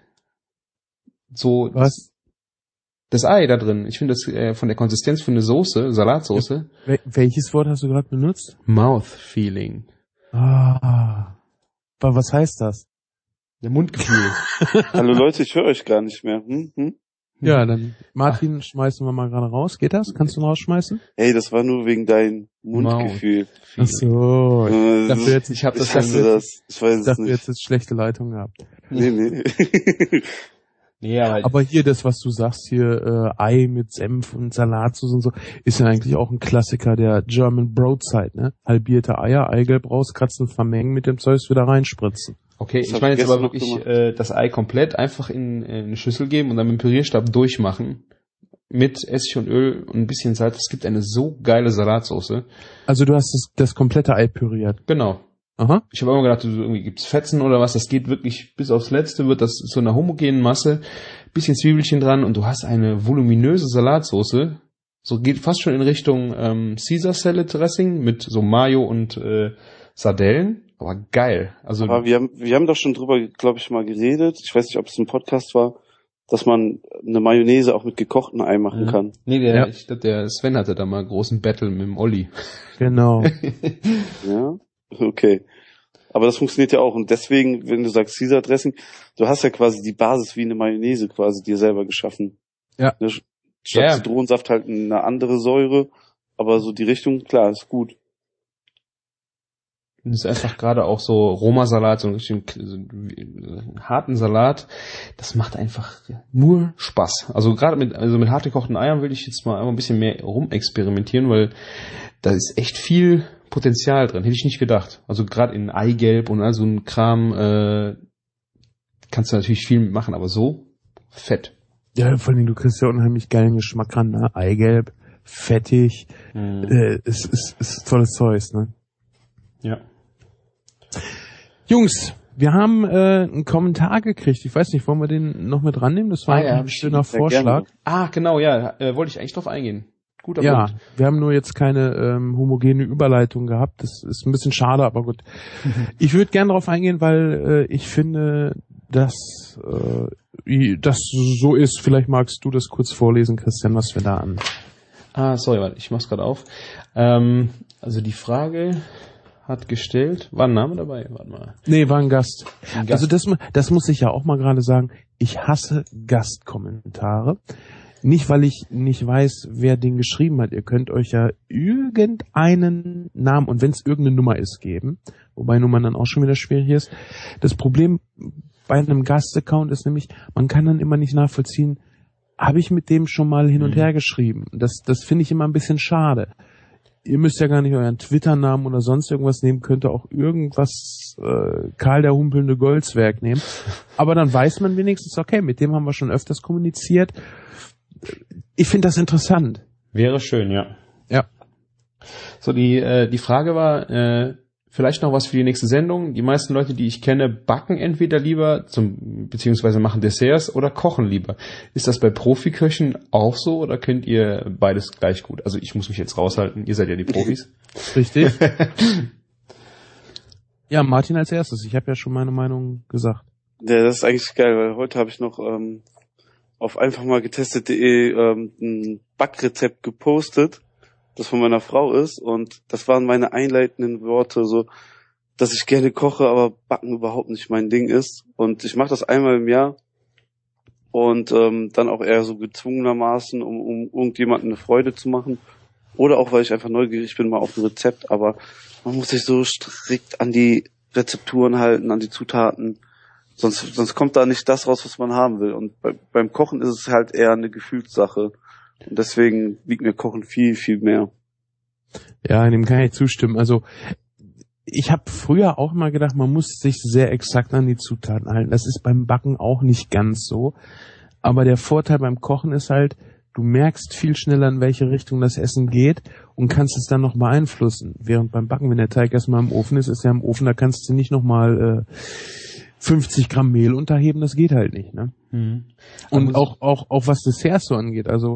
So was? Das Ei da drin. Ich finde das äh, von der Konsistenz für eine Soße, Salatsoße. Wel- welches Wort hast du gerade benutzt? Mouth-Feeling. Ah. Aber was heißt das? Der Mundgefühl. Hallo Leute, ich höre euch gar nicht mehr. Hm? Hm? Ja, dann Martin, Ach. schmeißen wir mal gerade raus. Geht das? Kannst du ihn rausschmeißen? Hey, das war nur wegen deinem Mundgefühl. Ach so. Äh, dafür jetzt, ich habe das, ich hasse das. Ich weiß es dafür nicht. jetzt jetzt schlechte Leitung gehabt. Nee, nee. Nee, aber, aber hier das, was du sagst, hier äh, Ei mit Senf und Salatsauce und so, ist ja eigentlich auch ein Klassiker der German Broadside, ne? Halbierte Eier, Eigelb rauskratzen, vermengen, mit dem Zeugs wieder reinspritzen. Okay, ich meine jetzt aber wirklich äh, das Ei komplett einfach in, in eine Schüssel geben und dann mit dem Pürierstab durchmachen. Mit Essig und Öl und ein bisschen Salz. Es gibt eine so geile Salatsauce. Also du hast das, das komplette Ei püriert? Genau. Aha. Ich habe immer gedacht, irgendwie gibt's Fetzen oder was. Das geht wirklich bis aufs Letzte, wird das zu einer homogenen Masse, bisschen Zwiebelchen dran und du hast eine voluminöse Salatsoße. So geht fast schon in Richtung ähm, Caesar Salad Dressing mit so Mayo und äh, Sardellen. Aber geil. Also, Aber wir haben, wir haben doch schon drüber, glaube ich, mal geredet. Ich weiß nicht, ob es ein Podcast war, dass man eine Mayonnaise auch mit gekochten Ei machen mhm. kann. Nee, der, Ja. ich glaube, der Sven hatte da mal einen großen Battle mit dem Olli. Genau. Ja, okay. Aber das funktioniert ja auch. Und deswegen, wenn du sagst Caesar Dressing, du hast ja quasi die Basis wie eine Mayonnaise quasi dir selber geschaffen. Ja. Ne, statt Ja. Zitronensaft halt eine andere Säure. Aber so die Richtung, klar, ist gut. Das ist einfach gerade auch so Roma-Salat, so einen richtigen so einen harten Salat. Das macht einfach nur Spaß. Also gerade mit, also mit hart gekochten Eiern will ich jetzt mal ein bisschen mehr rumexperimentieren, weil da ist echt viel Potenzial drin. Hätte ich nicht gedacht. Also gerade in Eigelb und all so ein Kram äh, kannst du natürlich viel mitmachen, aber so fett. Ja, vor allem, du kriegst ja unheimlich geilen Geschmack ran, ne? Eigelb, fettig, Mhm. äh, ist, ist, ist tolles Zeug, ne? Ja. Jungs, wir haben äh, einen Kommentar gekriegt. Ich weiß nicht, wollen wir den noch mit rannehmen? Das war Ah, ja, ein schöner sehr Vorschlag. gerne. Ah, genau, ja. Äh, wollte ich eigentlich drauf eingehen. Guter Ja, Punkt. wir haben nur jetzt keine ähm, homogene Überleitung gehabt. Das ist ein bisschen schade, aber gut. Ich würde gerne darauf eingehen, weil äh, ich finde, dass äh, das so ist. Vielleicht magst du das kurz vorlesen, Christian, was wir da an. Ah, sorry, warte, ich mach's gerade auf. Ähm, also die Frage hat gestellt, war ein Name dabei? Warte mal. Nee, war ein Gast. Ein Gast. Also das, mu- das muss ich ja auch mal gerade sagen. Ich hasse Gastkommentare. Nicht, weil ich nicht weiß, wer den geschrieben hat. Ihr könnt euch ja irgendeinen Namen, und wenn es irgendeine Nummer ist, geben. Wobei Nummern dann auch schon wieder schwierig ist. Das Problem bei einem Gastaccount ist nämlich, man kann dann immer nicht nachvollziehen, habe ich mit dem schon mal hin und Mhm. her geschrieben. Das, das finde ich immer ein bisschen schade. Ihr müsst ja gar nicht euren Twitter-Namen oder sonst irgendwas nehmen, könnt ihr auch irgendwas äh, Karl der humpelnde Goldswerk nehmen. Aber dann weiß man wenigstens, okay, mit dem haben wir schon öfters kommuniziert. Ich finde das interessant. Wäre schön, ja. Ja. So, die, äh, die Frage war, äh, vielleicht noch was für die nächste Sendung. Die meisten Leute, die ich kenne, backen entweder lieber, zum, beziehungsweise machen Desserts oder kochen lieber. Ist das bei Profiköchen auch so oder könnt ihr beides gleich gut? Also ich muss mich jetzt raushalten, ihr seid ja die Profis. Richtig? Ja, Martin als erstes. Ich habe ja schon meine Meinung gesagt. Ja, das ist eigentlich geil, weil heute habe ich noch ähm, auf einfach mal getestet punkt de ähm, ein Backrezept gepostet, das von meiner Frau ist, und das waren meine einleitenden Worte, so, dass ich gerne koche, aber Backen überhaupt nicht mein Ding ist. Und ich mache das einmal im Jahr und ähm, dann auch eher so gezwungenermaßen, um, um irgendjemandem eine Freude zu machen. Oder auch, weil ich einfach neugierig bin mal auf ein Rezept, aber man muss sich so strikt an die Rezepturen halten, an die Zutaten. Sonst, sonst kommt da nicht das raus, was man haben will. Und bei, beim Kochen ist es halt eher eine Gefühlssache. Und deswegen wiegt mir Kochen viel, viel mehr. Ja, dem kann ich zustimmen. Also ich habe früher auch mal gedacht, man muss sich sehr exakt an die Zutaten halten. Das ist beim Backen auch nicht ganz so. Aber der Vorteil beim Kochen ist halt, du merkst viel schneller, in welche Richtung das Essen geht und kannst es dann noch beeinflussen. Während beim Backen, wenn der Teig erstmal im Ofen ist, ist er im Ofen, da kannst du nicht nochmal äh, fünfzig Gramm Mehl unterheben, das geht halt nicht, ne? Mhm. Und auch, auch, auch was Desserts so angeht. Also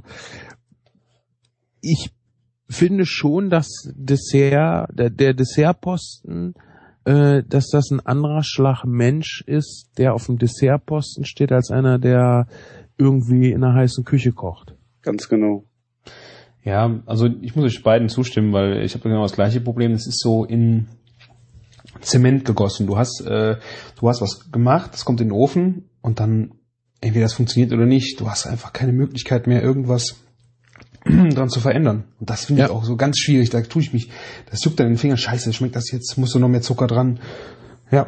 ich finde schon, dass Dessert, der, der Dessertposten, äh, dass das ein anderer Schlag Mensch ist, der auf dem Dessertposten steht, als einer, der irgendwie in einer heißen Küche kocht. Ganz genau. Ja, also ich muss euch beiden zustimmen, weil ich habe genau das gleiche Problem. Es ist so in Zement gegossen. Du hast, äh, du hast was gemacht, das kommt in den Ofen und dann entweder das funktioniert oder nicht. Du hast einfach keine Möglichkeit mehr, irgendwas dran zu verändern. Und das finde Ja. ich auch so ganz schwierig. Da tue ich mich, das juckt dann in den Fingern. Scheiße, schmeckt das jetzt? Musst du noch mehr Zucker dran? Ja.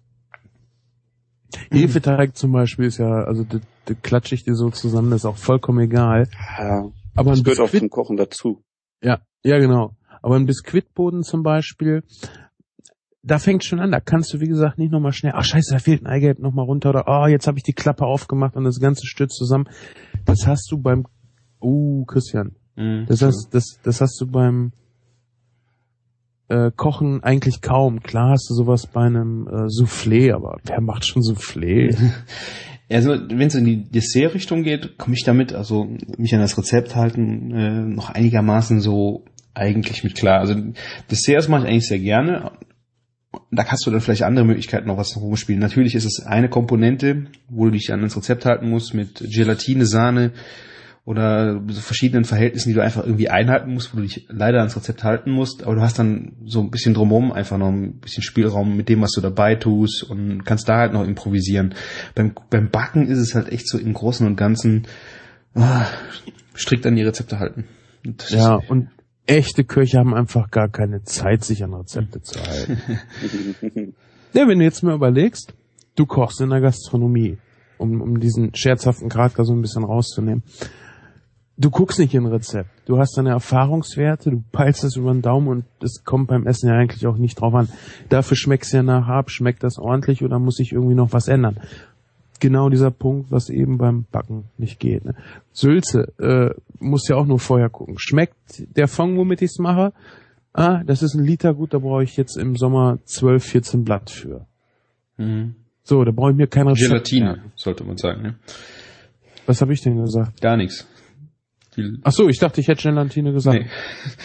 Hefeteig zum Beispiel ist ja, also das, das klatsche ich dir so zusammen, das ist auch vollkommen egal. Ja, Aber das ein gehört auch Biskuit, zum Kochen dazu. ja, ja genau. Aber ein Biskuitboden zum Beispiel, da fängt schon an, da kannst du wie gesagt nicht nochmal schnell, ach scheiße, da fehlt ein Eigelb nochmal runter oder oh, jetzt habe ich die Klappe aufgemacht und das Ganze stürzt zusammen. Das hast du beim, oh Christian, Mhm. das hast, das, das hast du beim äh, Kochen eigentlich kaum. Klar hast du sowas bei einem äh, Soufflé, aber wer macht schon Soufflé? Also wenn es in die Dessert-Richtung geht, komme ich damit, also mich an das Rezept halten, äh, noch einigermaßen so eigentlich mit klar. Also Desserts mache ich eigentlich sehr gerne. Da hast du dann vielleicht andere Möglichkeiten, noch was rumspielen. Natürlich ist es eine Komponente, wo du dich an das Rezept halten musst, mit Gelatine, Sahne oder so verschiedenen Verhältnissen, die du einfach irgendwie einhalten musst, wo du dich leider ans Rezept halten musst. Aber du hast dann so ein bisschen drumherum einfach noch ein bisschen Spielraum mit dem, was du dabei tust und kannst da halt noch improvisieren. Beim, beim Backen ist es halt echt so im Großen und Ganzen ah, strikt an die Rezepte halten. Und ja, und echte Köche haben einfach gar keine Zeit, sich an Rezepte zu halten. Ja, wenn du jetzt mal überlegst, du kochst in der Gastronomie, um, um diesen scherzhaften Charakter so ein bisschen rauszunehmen. Du guckst nicht in ein Rezept. Du hast deine Erfahrungswerte, du peilst das über den Daumen und es kommt beim Essen ja eigentlich auch nicht drauf an. Dafür schmeckt's ja nachher ab, schmeckt das ordentlich oder muss sich irgendwie noch was ändern? Genau dieser Punkt, was eben beim Backen nicht geht. Ne? Sülze, äh, muss ja auch nur vorher gucken. Schmeckt der Fond, womit ich's mache? Ah, das ist ein Liter, gut, da brauche ich jetzt im Sommer zwölf, vierzehn Blatt für. Mhm. So, da brauche ich mir kein Rezept. Gelatine, mehr. sollte man sagen. Ne? Was habe ich denn gesagt? Gar nichts. Ach so, ich dachte, ich hätte Gelatine gesagt. Nee.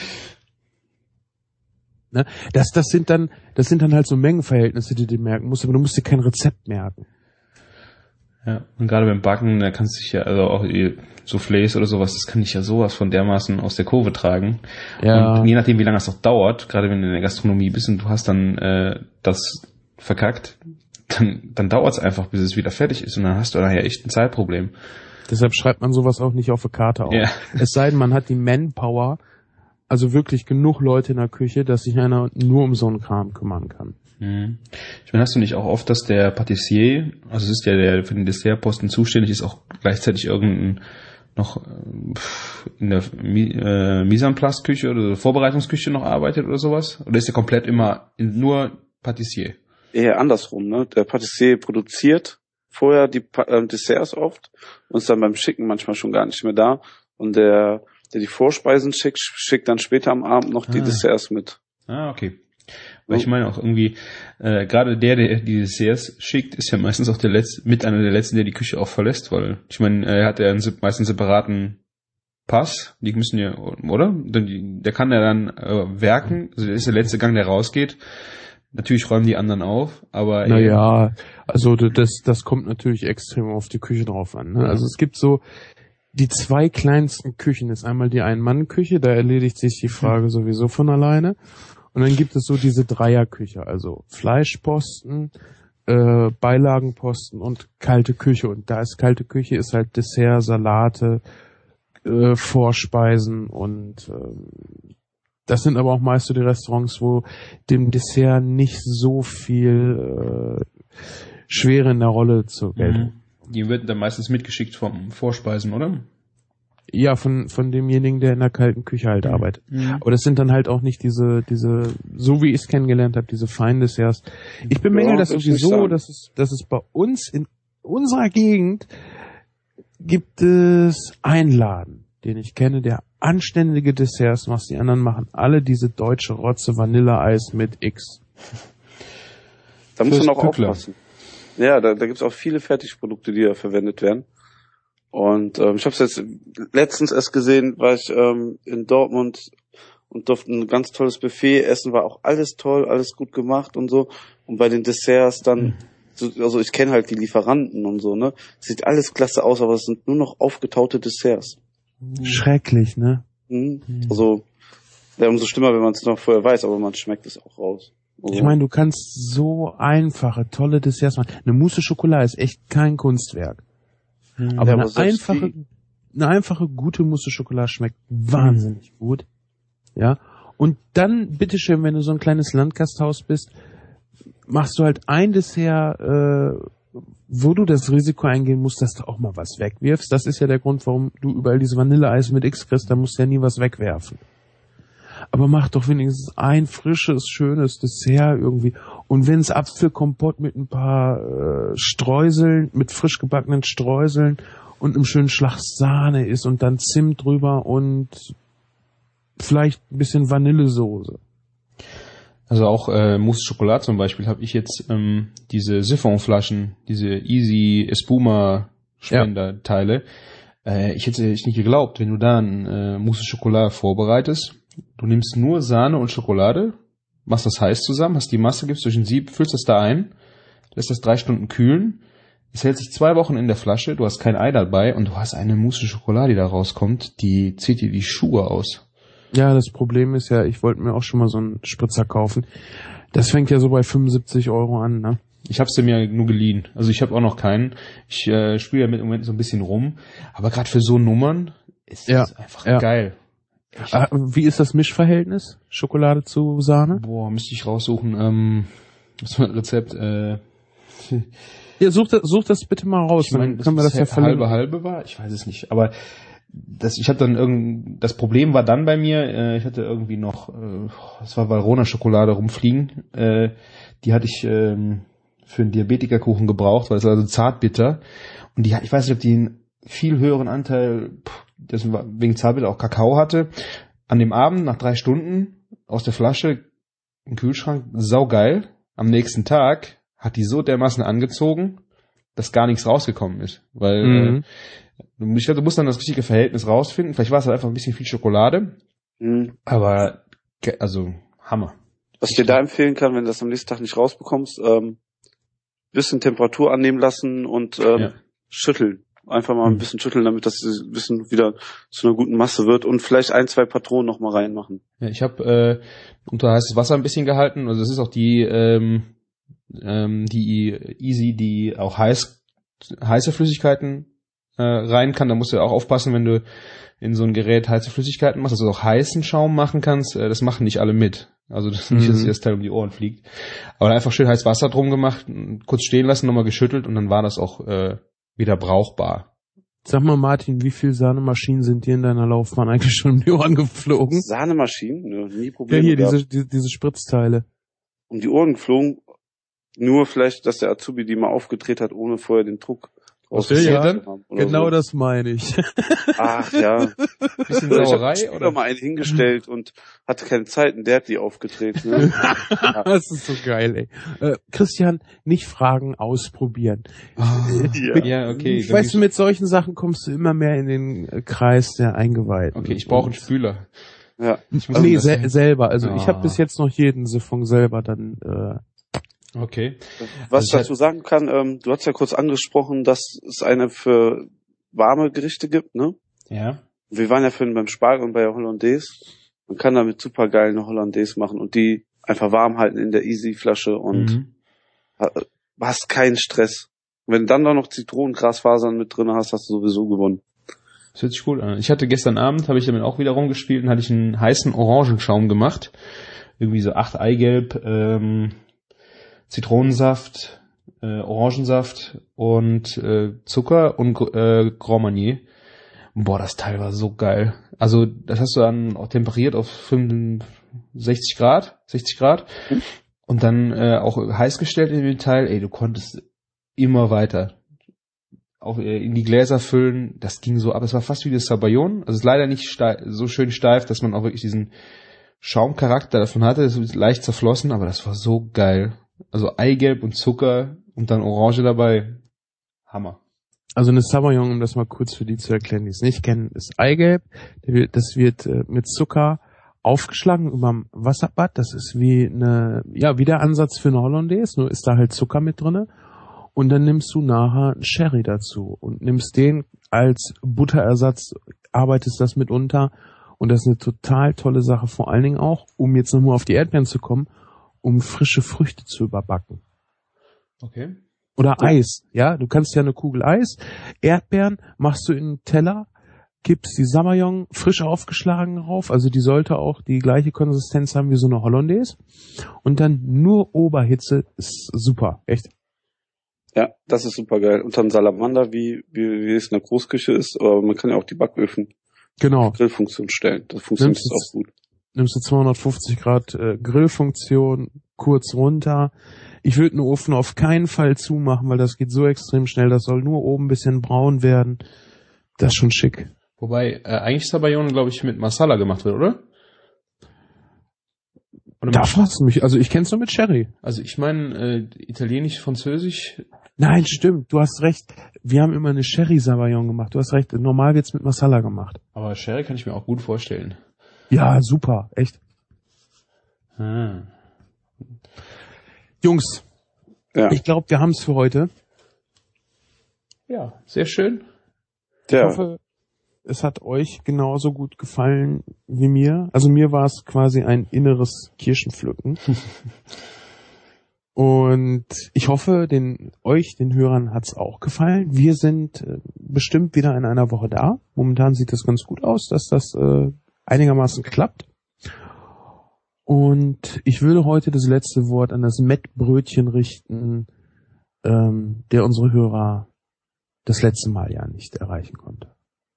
Ne? Das, das sind dann, das sind dann halt so Mengenverhältnisse, die du merken musst, aber du musst dir kein Rezept merken. Ja, und gerade beim Backen, da kannst du dich ja, also auch Soufflés oder sowas, das kann dich ja sowas von dermaßen aus der Kurve tragen. Ja. Und je nachdem, wie lange es auch dauert, gerade wenn du in der Gastronomie bist und du hast dann äh, das verkackt, dann, dann dauert es einfach, bis es wieder fertig ist und dann hast du nachher echt ein Zeitproblem. Deshalb schreibt man sowas auch nicht auf eine Karte auf. Ja. Es sei denn, man hat die Manpower, also wirklich genug Leute in der Küche, dass sich einer nur um so einen Kram kümmern kann. Mhm. Ich meine, hast du nicht auch oft, dass der Patissier, also es ist ja der für den Dessertposten zuständig ist, auch gleichzeitig irgendein noch in der äh, Mise en place Küche oder Vorbereitungsküche noch arbeitet oder sowas? Oder ist der komplett immer in, nur Patissier? Eher andersrum, ne? Der Patissier produziert vorher die äh, Desserts oft und ist dann beim Schicken manchmal schon gar nicht mehr da. Und der, der die Vorspeisen schickt, schickt dann später am Abend noch die ah. Desserts mit. Ah, okay. Weil ich meine auch irgendwie, äh, gerade der, der die Desserts schickt, ist ja meistens auch der letzte, mit einer der letzten, der die Küche auch verlässt, weil ich meine, er hat ja einen meistens separaten Pass, die müssen ja, oder? Der kann ja dann äh, werken, also der ist der letzte Gang, der rausgeht. Natürlich räumen die anderen auf, aber... Naja, also das, das kommt natürlich extrem auf die Küche drauf an. Ne? Also es gibt so, die zwei kleinsten Küchen ist einmal die Ein-Mann-Küche, da erledigt sich die Frage sowieso von alleine. Und dann gibt es so diese Dreierküche, also Fleischposten, äh, Beilagenposten und kalte Küche. Und da ist kalte Küche, ist halt Dessert, Salate, äh, Vorspeisen und äh, das sind aber auch meist so die Restaurants, wo dem Dessert nicht so viel äh, Schwere in der Rolle zur Geltung. Mhm. Die wird dann meistens mitgeschickt vom Vorspeisen, oder? Ja, von von demjenigen, der in der kalten Küche halt mhm. arbeitet. Mhm. Aber das sind dann halt auch nicht diese, diese, so wie ich es kennengelernt habe, diese feinen Desserts. Ich bemängel ja, das sowieso, dass es, dass es bei uns in unserer Gegend gibt es einen Laden, den ich kenne, der anständige Desserts macht. Die anderen machen alle diese deutsche Rotze Vanilleeis mit X. Da muss man auch aufpassen. Ja, da, da gibt es auch viele Fertigprodukte, die da verwendet werden. Und ähm, ich habe es jetzt letztens erst gesehen, war ich ähm, in Dortmund und durfte ein ganz tolles Buffet essen, war auch alles toll, alles gut gemacht und so. Und bei den Desserts dann, so, also ich kenne halt die Lieferanten und so, ne? Sieht alles klasse aus, aber es sind nur noch aufgetaute Desserts. Schrecklich, ne? Mhm. Also, ja, umso schlimmer, wenn man es noch vorher weiß, aber man schmeckt es auch raus. Also, ich meine, du kannst so einfache, tolle Desserts machen. Eine Mousse Schokolade ist echt kein Kunstwerk. Aber, ja, eine einfache, eine einfache, gute Mousse Schokolade schmeckt wahnsinnig gut. Ja. Und dann, bitteschön, wenn du so ein kleines Landgasthaus bist, machst du halt ein Dessert, äh, wo du das Risiko eingehen musst, dass du auch mal was wegwirfst. Das ist ja der Grund, warum du überall diese Vanilleeis mit X kriegst, da musst du ja nie was wegwerfen. Aber mach doch wenigstens ein frisches, schönes Dessert irgendwie. Und wenn's Apfelkompott mit ein paar äh, Streuseln, mit frisch gebackenen Streuseln und einem schönen Schlag Sahne ist und dann Zimt drüber und vielleicht ein bisschen Vanillesoße. Also auch äh, Mousse Schokolade zum Beispiel habe ich jetzt ähm, diese Siphonflaschen, diese Easy Espuma Spenderteile. Ja. Äh, ich hätte es nicht geglaubt, wenn du da ein äh, Mousse Schokolade vorbereitest. Du nimmst nur Sahne und Schokolade, machst das heiß zusammen, hast die Masse, gibst durch ein Sieb, füllst das da ein, lässt das drei Stunden kühlen. Es hält sich zwei Wochen in der Flasche, du hast kein Ei dabei und du hast eine Mousse Schokolade, die da rauskommt, die zieht dir die Schuhe aus. Ja, das Problem ist ja, ich wollte mir auch schon mal so einen Spritzer kaufen. Das fängt ja so bei fünfundsiebzig Euro an, ne? Ich hab's dir mir nur geliehen. Also ich habe auch noch keinen. Ich äh, spiele ja mit im Moment so ein bisschen rum. Aber gerade für so Nummern ist das ja einfach ja. geil. Ah, wie ist das Mischverhältnis? Schokolade zu Sahne? Boah, müsste ich raussuchen. Ähm, was für ein Rezept? Äh, ja, such das, such das bitte mal raus. Ich meine, können wir das ja halbe halbe war. Ich weiß es nicht. Aber das, ich hatte dann irgend, das Problem war dann bei mir, äh, ich hatte irgendwie noch, äh, das war Valrhona Schokolade rumfliegen, äh, die hatte ich ähm, für einen Diabetikerkuchen gebraucht, weil es war so zartbitter und die, ich weiß nicht, ob die einen viel höheren Anteil, pff, das war wegen zartbitter auch Kakao hatte. An dem Abend nach drei Stunden aus der Flasche im Kühlschrank, saugeil. Am nächsten Tag hat die so dermaßen angezogen, dass gar nichts rausgekommen ist, weil mhm. äh, ich glaube, du musst dann das richtige Verhältnis rausfinden. Vielleicht war es halt einfach ein bisschen viel Schokolade. Mhm. Aber, also, Hammer. Was ich dir da empfehlen kann, wenn du das am nächsten Tag nicht rausbekommst, ähm, bisschen Temperatur annehmen lassen und ähm, ja. schütteln. Einfach mal ein bisschen schütteln, damit das ein bisschen wieder zu einer guten Masse wird und vielleicht ein, zwei Patronen noch mal reinmachen. Ja, ich habe äh, unter heißes Wasser ein bisschen gehalten. Also das ist auch die ähm, ähm, die Easy, die auch heiß heiße Flüssigkeiten äh, rein kann. Da musst du ja auch aufpassen, wenn du in so ein Gerät heiße Flüssigkeiten machst, dass du auch heißen Schaum machen kannst. Äh, das machen nicht alle mit. Also das, mhm. nicht, dass dir das Teil um die Ohren fliegt. Aber einfach schön heiß Wasser drum gemacht, kurz stehen lassen, nochmal geschüttelt und dann war das auch äh, wieder brauchbar. Sag mal, Martin, wie viele Sahnemaschinen sind dir in deiner Laufbahn eigentlich schon um die Ohren geflogen? Sahnemaschinen? Nö, nie Probleme. Ja, hier, diese, die, diese Spritzteile. Um die Ohren geflogen, nur vielleicht, dass der Azubi die mal aufgedreht hat, ohne vorher den Druck ausgesehen ja, zu haben. Genau so. Das meine ich. Ach ja. Bisschen Sauerei, ich habe mal einen hingestellt und hatte keine Zeit und der hat die aufgedreht. Ne? Ja. Das ist so geil, ey. Äh, Christian, nicht fragen, ausprobieren. Oh, ja. ja, okay. Ich weiß, mit solchen Sachen kommst du immer mehr in den Kreis der Eingeweihten. Okay, ich brauche einen Spüler. Ja. Ich muss nee, se- selber. Also oh. ich habe bis jetzt noch jeden Siphon selber dann äh, okay. Was ich dazu sagen kann, ähm, du hast ja kurz angesprochen, dass es eine für warme Gerichte gibt, ne? Ja. Wir waren ja vorhin beim Spargel und bei der Hollandaise. Man kann damit super geil eine Hollandaise machen und die einfach warm halten in der Easy-Flasche und mhm. hast keinen Stress. Wenn du dann noch Zitronengrasfasern mit drin hast, hast du sowieso gewonnen. Das hört sich cool an. Ich hatte gestern Abend, habe ich damit auch wieder rumgespielt und hatte ich einen heißen Orangenschaum gemacht. Irgendwie so acht Eigelb, ähm, Zitronensaft, äh, Orangensaft und äh, Zucker und äh, Grand Marnier. Boah, das Teil war so geil. Also das hast du dann auch temperiert auf fünfundsechzig Grad, sechzig Grad und dann äh, auch heiß gestellt in dem Teil. Ey, du konntest immer weiter auch äh, in die Gläser füllen. Das ging so ab. Es war fast wie das Sabayon. Also es ist leider nicht steif, so schön steif, dass man auch wirklich diesen Schaumcharakter davon hatte. Es ist leicht zerflossen, aber das war so geil. Also Eigelb und Zucker und dann Orange dabei. Hammer. Also eine Sabayon, um das mal kurz für die zu erklären, die es nicht kennen, ist Eigelb. Das wird mit Zucker aufgeschlagen überm Wasserbad. Das ist wie eine, ja, wie der Ansatz für eine Hollandaise, nur ist da halt Zucker mit drinne. Und dann nimmst du nachher einen Sherry dazu und nimmst den als Butterersatz, arbeitest das mit unter. Und das ist eine total tolle Sache, vor allen Dingen auch, um jetzt nochmal auf die Erdbeeren zu kommen, um frische Früchte zu überbacken. Okay. Oder ja. Eis, ja, du kannst ja eine Kugel Eis, Erdbeeren machst du in einen Teller, gibst die Sabayon frisch aufgeschlagen drauf, also die sollte auch die gleiche Konsistenz haben wie so eine Hollandaise und dann nur Oberhitze, ist super, echt. Ja, das ist super geil. Und dann Salamander, wie, wie, wie es in der Großküche ist, aber man kann ja auch die Backöfen genau. Grillfunktion stellen, das funktioniert auch gut. Nimmst du zweihundertfünfzig Grad äh, Grillfunktion, kurz runter. Ich würde einen Ofen auf keinen Fall zumachen, weil das geht so extrem schnell. Das soll nur oben ein bisschen braun werden. Das ist schon schick. Wobei äh, eigentlich Sabayon, glaube ich, mit Masala gemacht wird, oder? Oder Da fragst du mich, also ich kenn's nur mit Sherry. Also ich meine, äh, Italienisch, Französisch. Nein, stimmt, du hast recht. Wir haben immer eine Sherry Sabayon gemacht. Du hast recht, normal wird's mit Masala gemacht. Aber Sherry kann ich mir auch gut vorstellen. Ja, super, echt. Ah. Jungs, Ja. ich glaube, wir haben's für heute. Ja, sehr schön. Ich Ja. hoffe, es hat euch genauso gut gefallen wie mir. Also mir war es quasi ein inneres Kirschenpflücken. Und ich hoffe, den euch, den Hörern, hat's auch gefallen. Wir sind äh, bestimmt wieder in einer Woche da. Momentan sieht es ganz gut aus, dass das äh, einigermaßen klappt. Und ich würde heute das letzte Wort an das Mettbrötchen richten, ähm, der unsere Hörer das letzte Mal ja nicht erreichen konnte.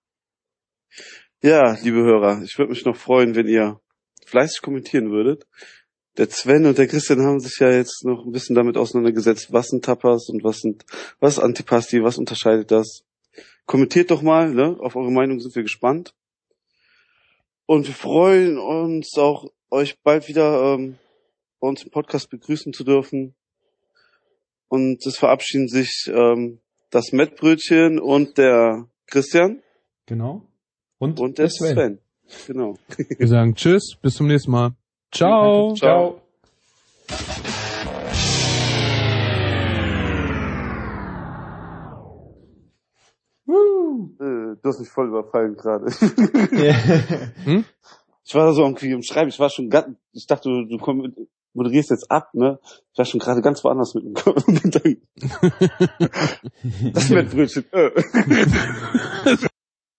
Ja, liebe Hörer, ich würde mich noch freuen, wenn ihr fleißig kommentieren würdet. Der Sven und der Christian haben sich ja jetzt noch ein bisschen damit auseinandergesetzt, was sind Tapas und was sind, was ist Antipasti, was unterscheidet das. Kommentiert doch mal, ne? Auf eure Meinung sind wir gespannt. Und wir freuen uns auch, euch bald wieder ähm, bei uns im Podcast begrüßen zu dürfen. Und es verabschieden sich ähm, das Mettbrötchen und der Christian Genau. Und, und der Sven. Sven. Genau. Wir sagen Tschüss, bis zum nächsten Mal. Ciao. Ciao. Äh, du hast mich voll überfallen gerade. Hm? Ich war da so irgendwie im Schreiben, ich war schon ganz, ich dachte, du, du komm, moderierst jetzt ab, ne? Ich war schon gerade ganz woanders mit dem Gedanken. Das Mettbrötchen. Äh.